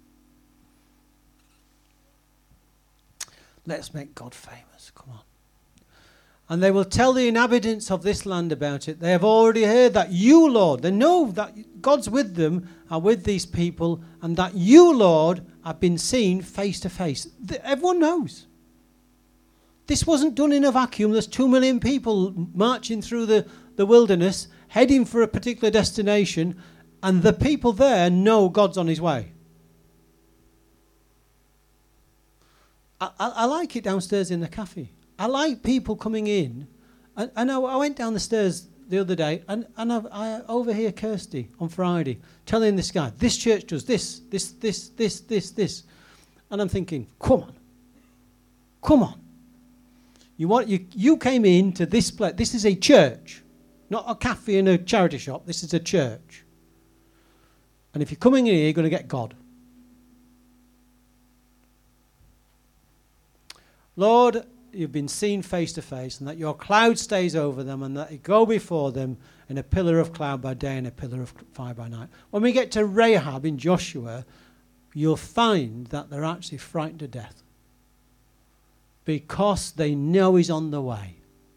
Let's make God famous. Come on. And they will tell the inhabitants of this land about it. They have already heard that you, Lord, they know that God's with them, are with these people, and that you, Lord, have been seen face to face. Everyone knows. This wasn't done in a vacuum. There's 2 million people marching through the wilderness, heading for a particular destination, and the people there know God's on his way. I like it downstairs in the cafe. I like people coming in. And I went down the stairs the other day, and I overhear Kirsty on Friday telling this guy, this church does this. And I'm thinking, come on. You came into this place. This is a church, not a cafe and a charity shop. This is a church. And if you're coming in here, you're going to get God. Lord, you've been seen face to face, and that your cloud stays over them, and that you go before them in a pillar of cloud by day and a pillar of fire by night. When we get to Rahab in Joshua, you'll find that they're actually frightened to death because they know he's on the way.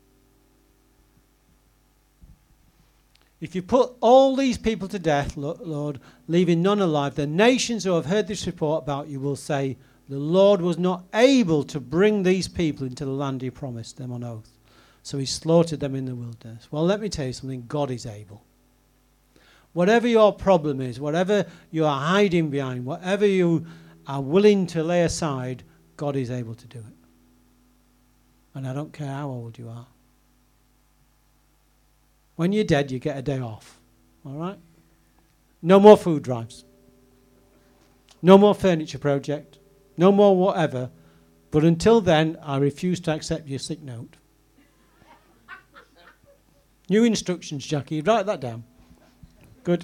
If you put all these people to death, Lord, leaving none alive, the nations who have heard this report about you will say, the Lord was not able to bring these people into the land he promised them on oath. So he slaughtered them in the wilderness. Well, let me tell you something. God is able. Whatever your problem is, whatever you are hiding behind, whatever you are willing to lay aside, God is able to do it. And I don't care how old you are. When you're dead, you get a day off. All right? No more food drives. No more furniture project. No more whatever. But until then, I refuse to accept your sick note. New instructions, Jackie. Write that down. Good.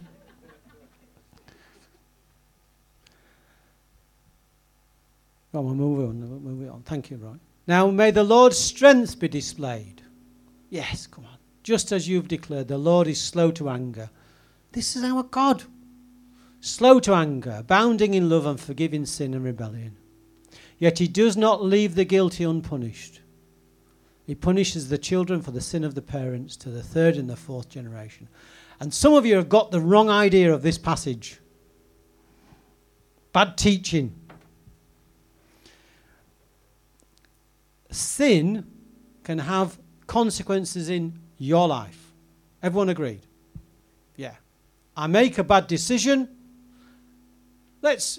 Come on, move on. Thank you, Roy. Now, may the Lord's strength be displayed. Yes, come on. Just as you've declared, the Lord is slow to anger. This is our God. Slow to anger, abounding in love and forgiving sin and rebellion. Yet he does not leave the guilty unpunished. He punishes the children for the sin of the parents to the third and the fourth generation. And some of you have got the wrong idea of this passage. Bad teaching. Sin can have consequences in your life. Everyone agreed? Yeah. I make a bad decision. Let's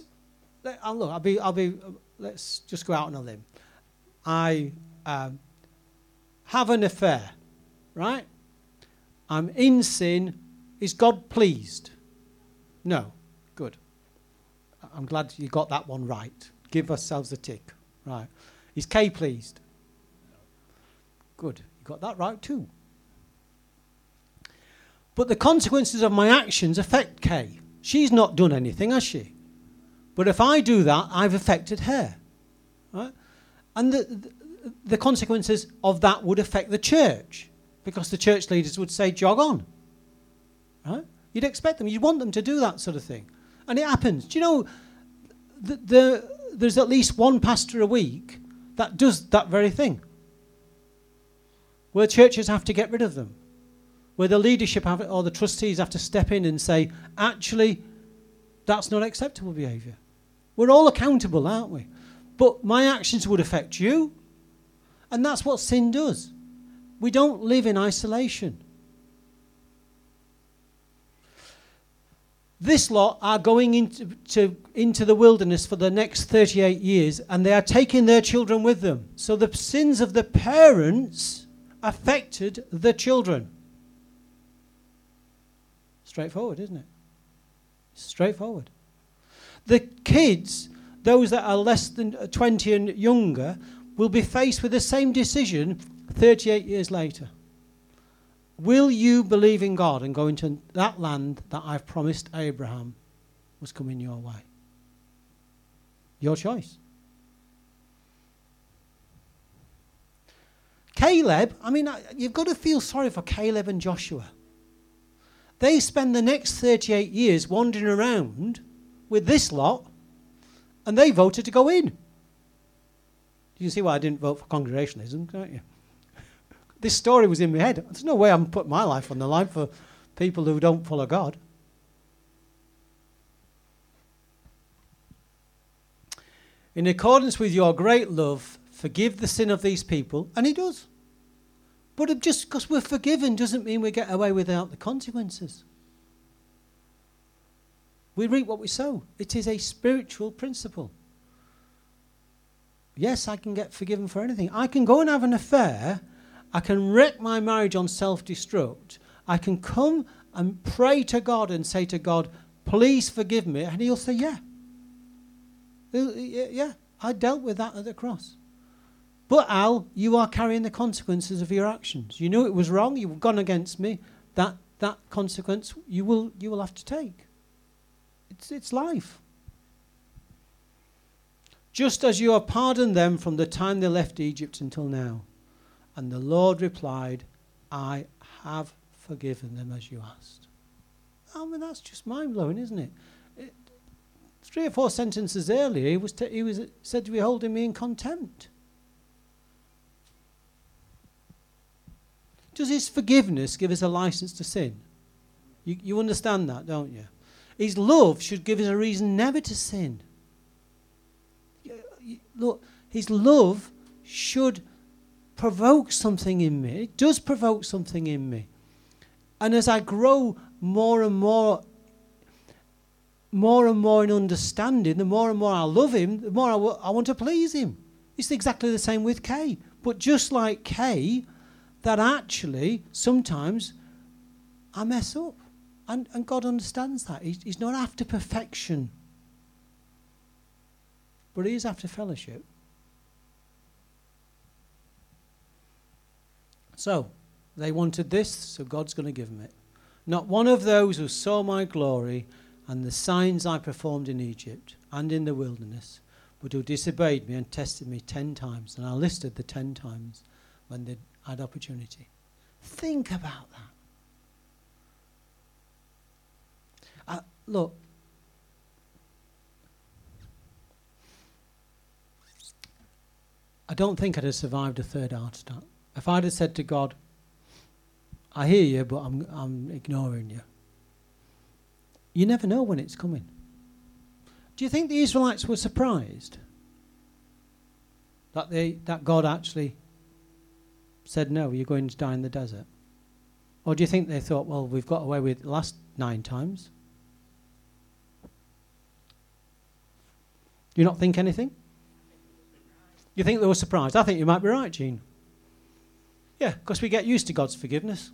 just go out on a limb. I have an affair, right? I'm in sin. Is God pleased? No. Good. I'm glad you got that one right. Give ourselves a tick. Right. Is Kay pleased? Good. You got that right too. But the consequences of my actions affect Kay. She's not done anything, has she? But if I do that, I've affected her. Right? And the consequences of that would affect the church, because the church leaders would say, jog on. Right? You'd expect them. You'd want them to do that sort of thing. And it happens. Do you know, there's at least one pastor a week that does that very thing, where churches have to get rid of them, where the leadership or the trustees have to step in and say, actually, that's not acceptable behaviour. We're all accountable, aren't we? But my actions would affect you. And that's what sin does. We don't live in isolation. This lot are going into the wilderness for the next 38 years, and they are taking their children with them. So the sins of the parents affected the children. Straightforward, isn't it? Straightforward. The kids, those that are less than 20 and younger, will be faced with the same decision 38 years later. Will you believe in God and go into that land that I've promised Abraham was coming your way? Your choice. Caleb, you've got to feel sorry for Caleb and Joshua. They spend the next 38 years wandering around with this lot, and they voted to go in. You can see why I didn't vote for congregationalism, can't you? This story was in my head. There's no way I'm putting my life on the line for people who don't follow God. In accordance with your great love, forgive the sin of these people, and he does. But just because we're forgiven doesn't mean we get away without the consequences. We reap what we sow. It is a spiritual principle. Yes, I can get forgiven for anything. I can go and have an affair. I can wreck my marriage on self-destruct. I can come and pray to God and say to God, please forgive me. And he'll say, yeah. Yeah, I dealt with that at the cross. But Al, you are carrying the consequences of your actions. You knew it was wrong. You've gone against me. That consequence you will have to take. It's life. Just as you have pardoned them from the time they left Egypt until now. And the Lord replied, I have forgiven them as you asked. I mean, that's just mind-blowing, isn't it? 3 or 4 sentences earlier, he was said to be holding me in contempt. Does his forgiveness give us a license to sin? You understand that, don't you? His love should give us a reason never to sin. Look, his love should provoke something in me. It does provoke something in me. And as I grow more and more in understanding, the more and more I love him, the more I want to please him. It's exactly the same with Kay. But just like Kay, that actually sometimes I mess up. And God understands that. He's not after perfection. But he is after fellowship. So, they wanted this, so God's going to give them it. Not one of those who saw my glory and the signs I performed in Egypt and in the wilderness, but who disobeyed me and tested me 10 times. And I listed the 10 times when they had opportunity. Think about that. Look, I don't think I'd have survived a 3rd heart attack. If I'd have said to God, I hear you, but I'm ignoring you. You never know when it's coming. Do you think the Israelites were surprised that God actually said, no, you're going to die in the desert? Or do you think they thought, well, we've got away with it the last 9 times? Do you not think anything? You think they were surprised? I think you might be right, Jean. Yeah, because we get used to God's forgiveness.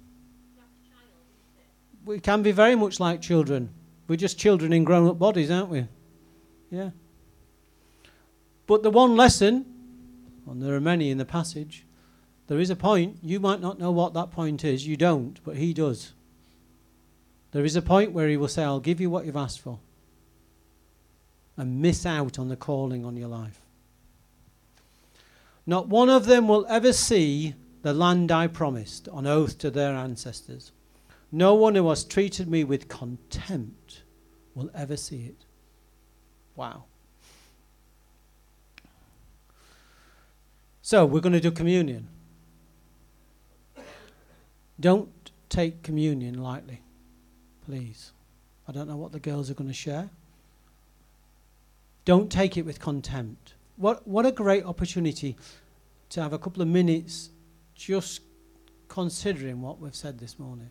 We can be very much like children. We're just children in grown-up bodies, aren't we? Yeah. But the one lesson, and there are many in the passage, there is a point. You might not know what that point is. You don't, but he does. There is a point where he will say, I'll give you what you've asked for. And miss out on the calling on your life. Not one of them will ever see the land I promised on oath to their ancestors. No one who has treated me with contempt will ever see it. Wow. So we're going to do communion. Don't take communion lightly, please. I don't know what the girls are going to share. Don't take it with contempt. What a great opportunity to have a couple of minutes just considering what we've said this morning.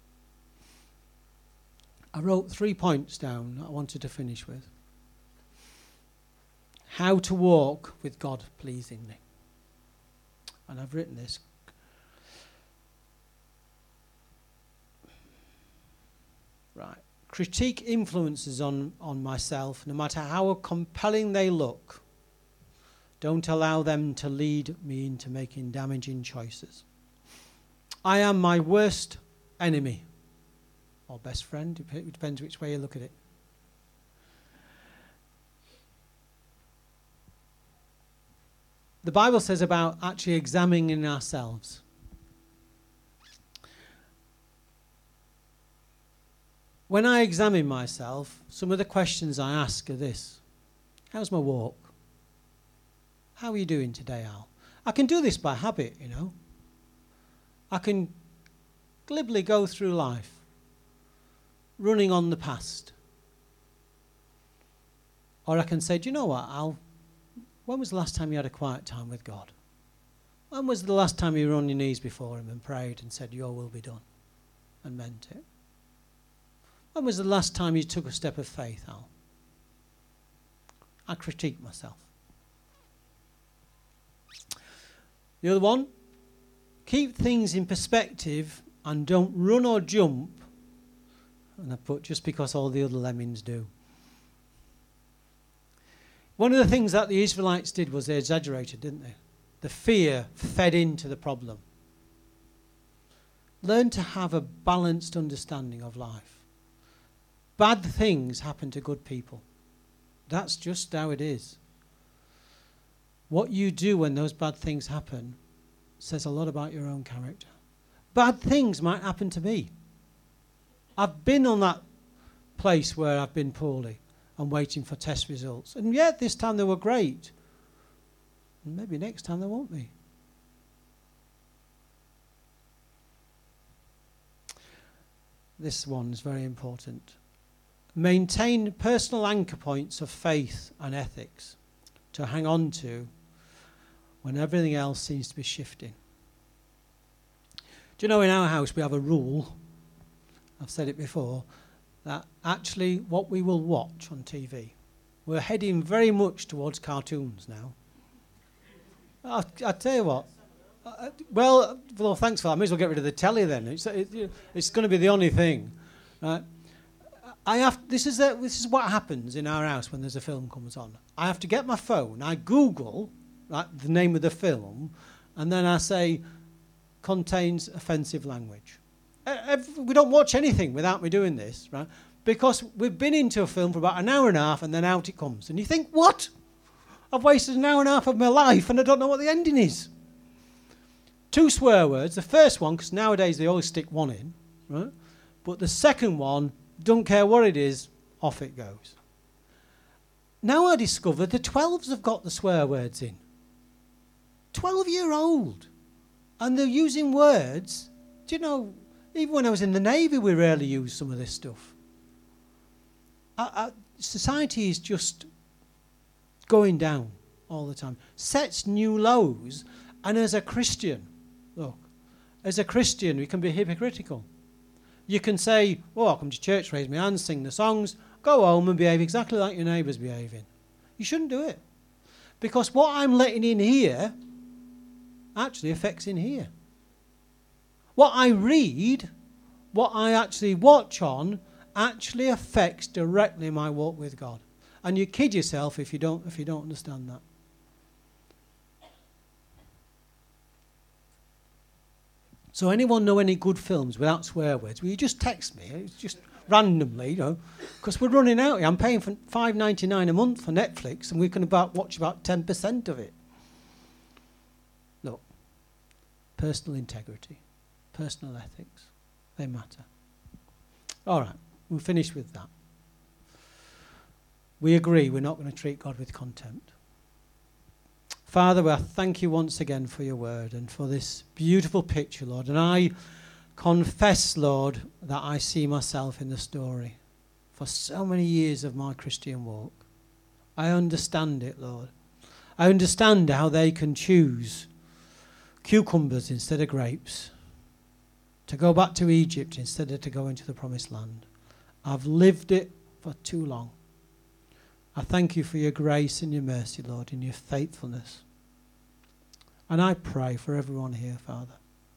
I wrote 3 points down that I wanted to finish with. How to walk with God pleasingly. And I've written this. Right. Critique influences on myself, no matter how compelling they look. Don't allow them to lead me into making damaging choices. I am my worst enemy. Or best friend, it depends which way you look at it. The Bible says about actually examining ourselves. When I examine myself, some of the questions I ask are this. How's my walk? How are you doing today, Al? I can do this by habit, you know. I can glibly go through life, running on the past. Or I can say, do you know what, Al? When was the last time you had a quiet time with God? When was the last time you were on your knees before him and prayed and said, your will be done, and meant it? When was the last time you took a step of faith, Al? I critique myself. The other one, keep things in perspective and don't run or jump. And I put just because all the other lemmings do. One of the things that the Israelites did was they exaggerated, didn't they? The fear fed into the problem. Learn to have a balanced understanding of life. Bad things happen to good people. That's just how it is. What you do when those bad things happen says a lot about your own character. Bad things might happen to me. I've been on that place where I've been poorly and waiting for test results. And yet this time they were great. And maybe next time they won't be. This one is very important. Maintain personal anchor points of faith and ethics to hang on to when everything else seems to be shifting. Do you know, in our house we have a rule, I've said it before, that actually what we will watch on TV, we're heading very much towards cartoons now. I tell you what, well, thanks for that. I may as well get rid of the telly then. It's going to be the only thing. Right? This is what happens in our house when there's a film comes on. I have to get my phone, I Google the name of the film, and then I say, contains offensive language. We don't watch anything without me doing this, right? Because we've been into a film for about an hour and a half and then out it comes. And you think, what? I've wasted an hour and a half of my life and I don't know what the ending is. 2 swear words. The first one, because nowadays they always stick one in, right? But the second one, don't care what it is, off it goes. Now I discover the 12s have got the swear words in. 12-year-old. And they're using words. Do you know, even when I was in the Navy, we rarely used some of this stuff. Society is just going down all the time. Sets new lows. And as a Christian, look, as a Christian, we can be hypocritical. You can say, oh, I'll come to church, raise my hands, sing the songs, go home and behave exactly like your neighbour's behaving. You shouldn't do it. Because what I'm letting in here actually affects in here. What I read, what I actually watch on, actually affects directly my walk with God. And you kid yourself if you don't understand that. So anyone know any good films without swear words? Will you just text me? It's just randomly, because we're running out here. I'm paying for $5.99 a month for Netflix, and we can watch about 10% of it. Look, personal integrity, personal ethics, they matter. All right, we'll finish with that. We agree we're not going to treat God with contempt. Father, I thank you once again for your word and for this beautiful picture, Lord. And I confess, Lord, that I see myself in the story for so many years of my Christian walk. I understand it, Lord. I understand how they can choose cucumbers instead of grapes, to go back to Egypt instead of to go into the promised land. I've lived it for too long. I thank you for your grace and your mercy, Lord, and your faithfulness. And I pray for everyone here, Father.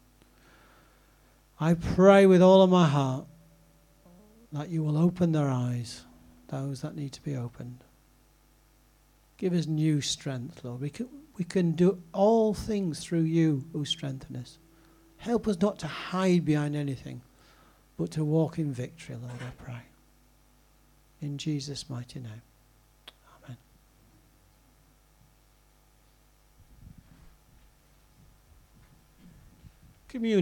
I pray with all of my heart that you will open their eyes, those that need to be opened. Give us new strength, Lord. We can do all things through you who strengthen us. Help us not to hide behind anything, but to walk in victory, Lord, I pray. In Jesus' mighty name. Communion.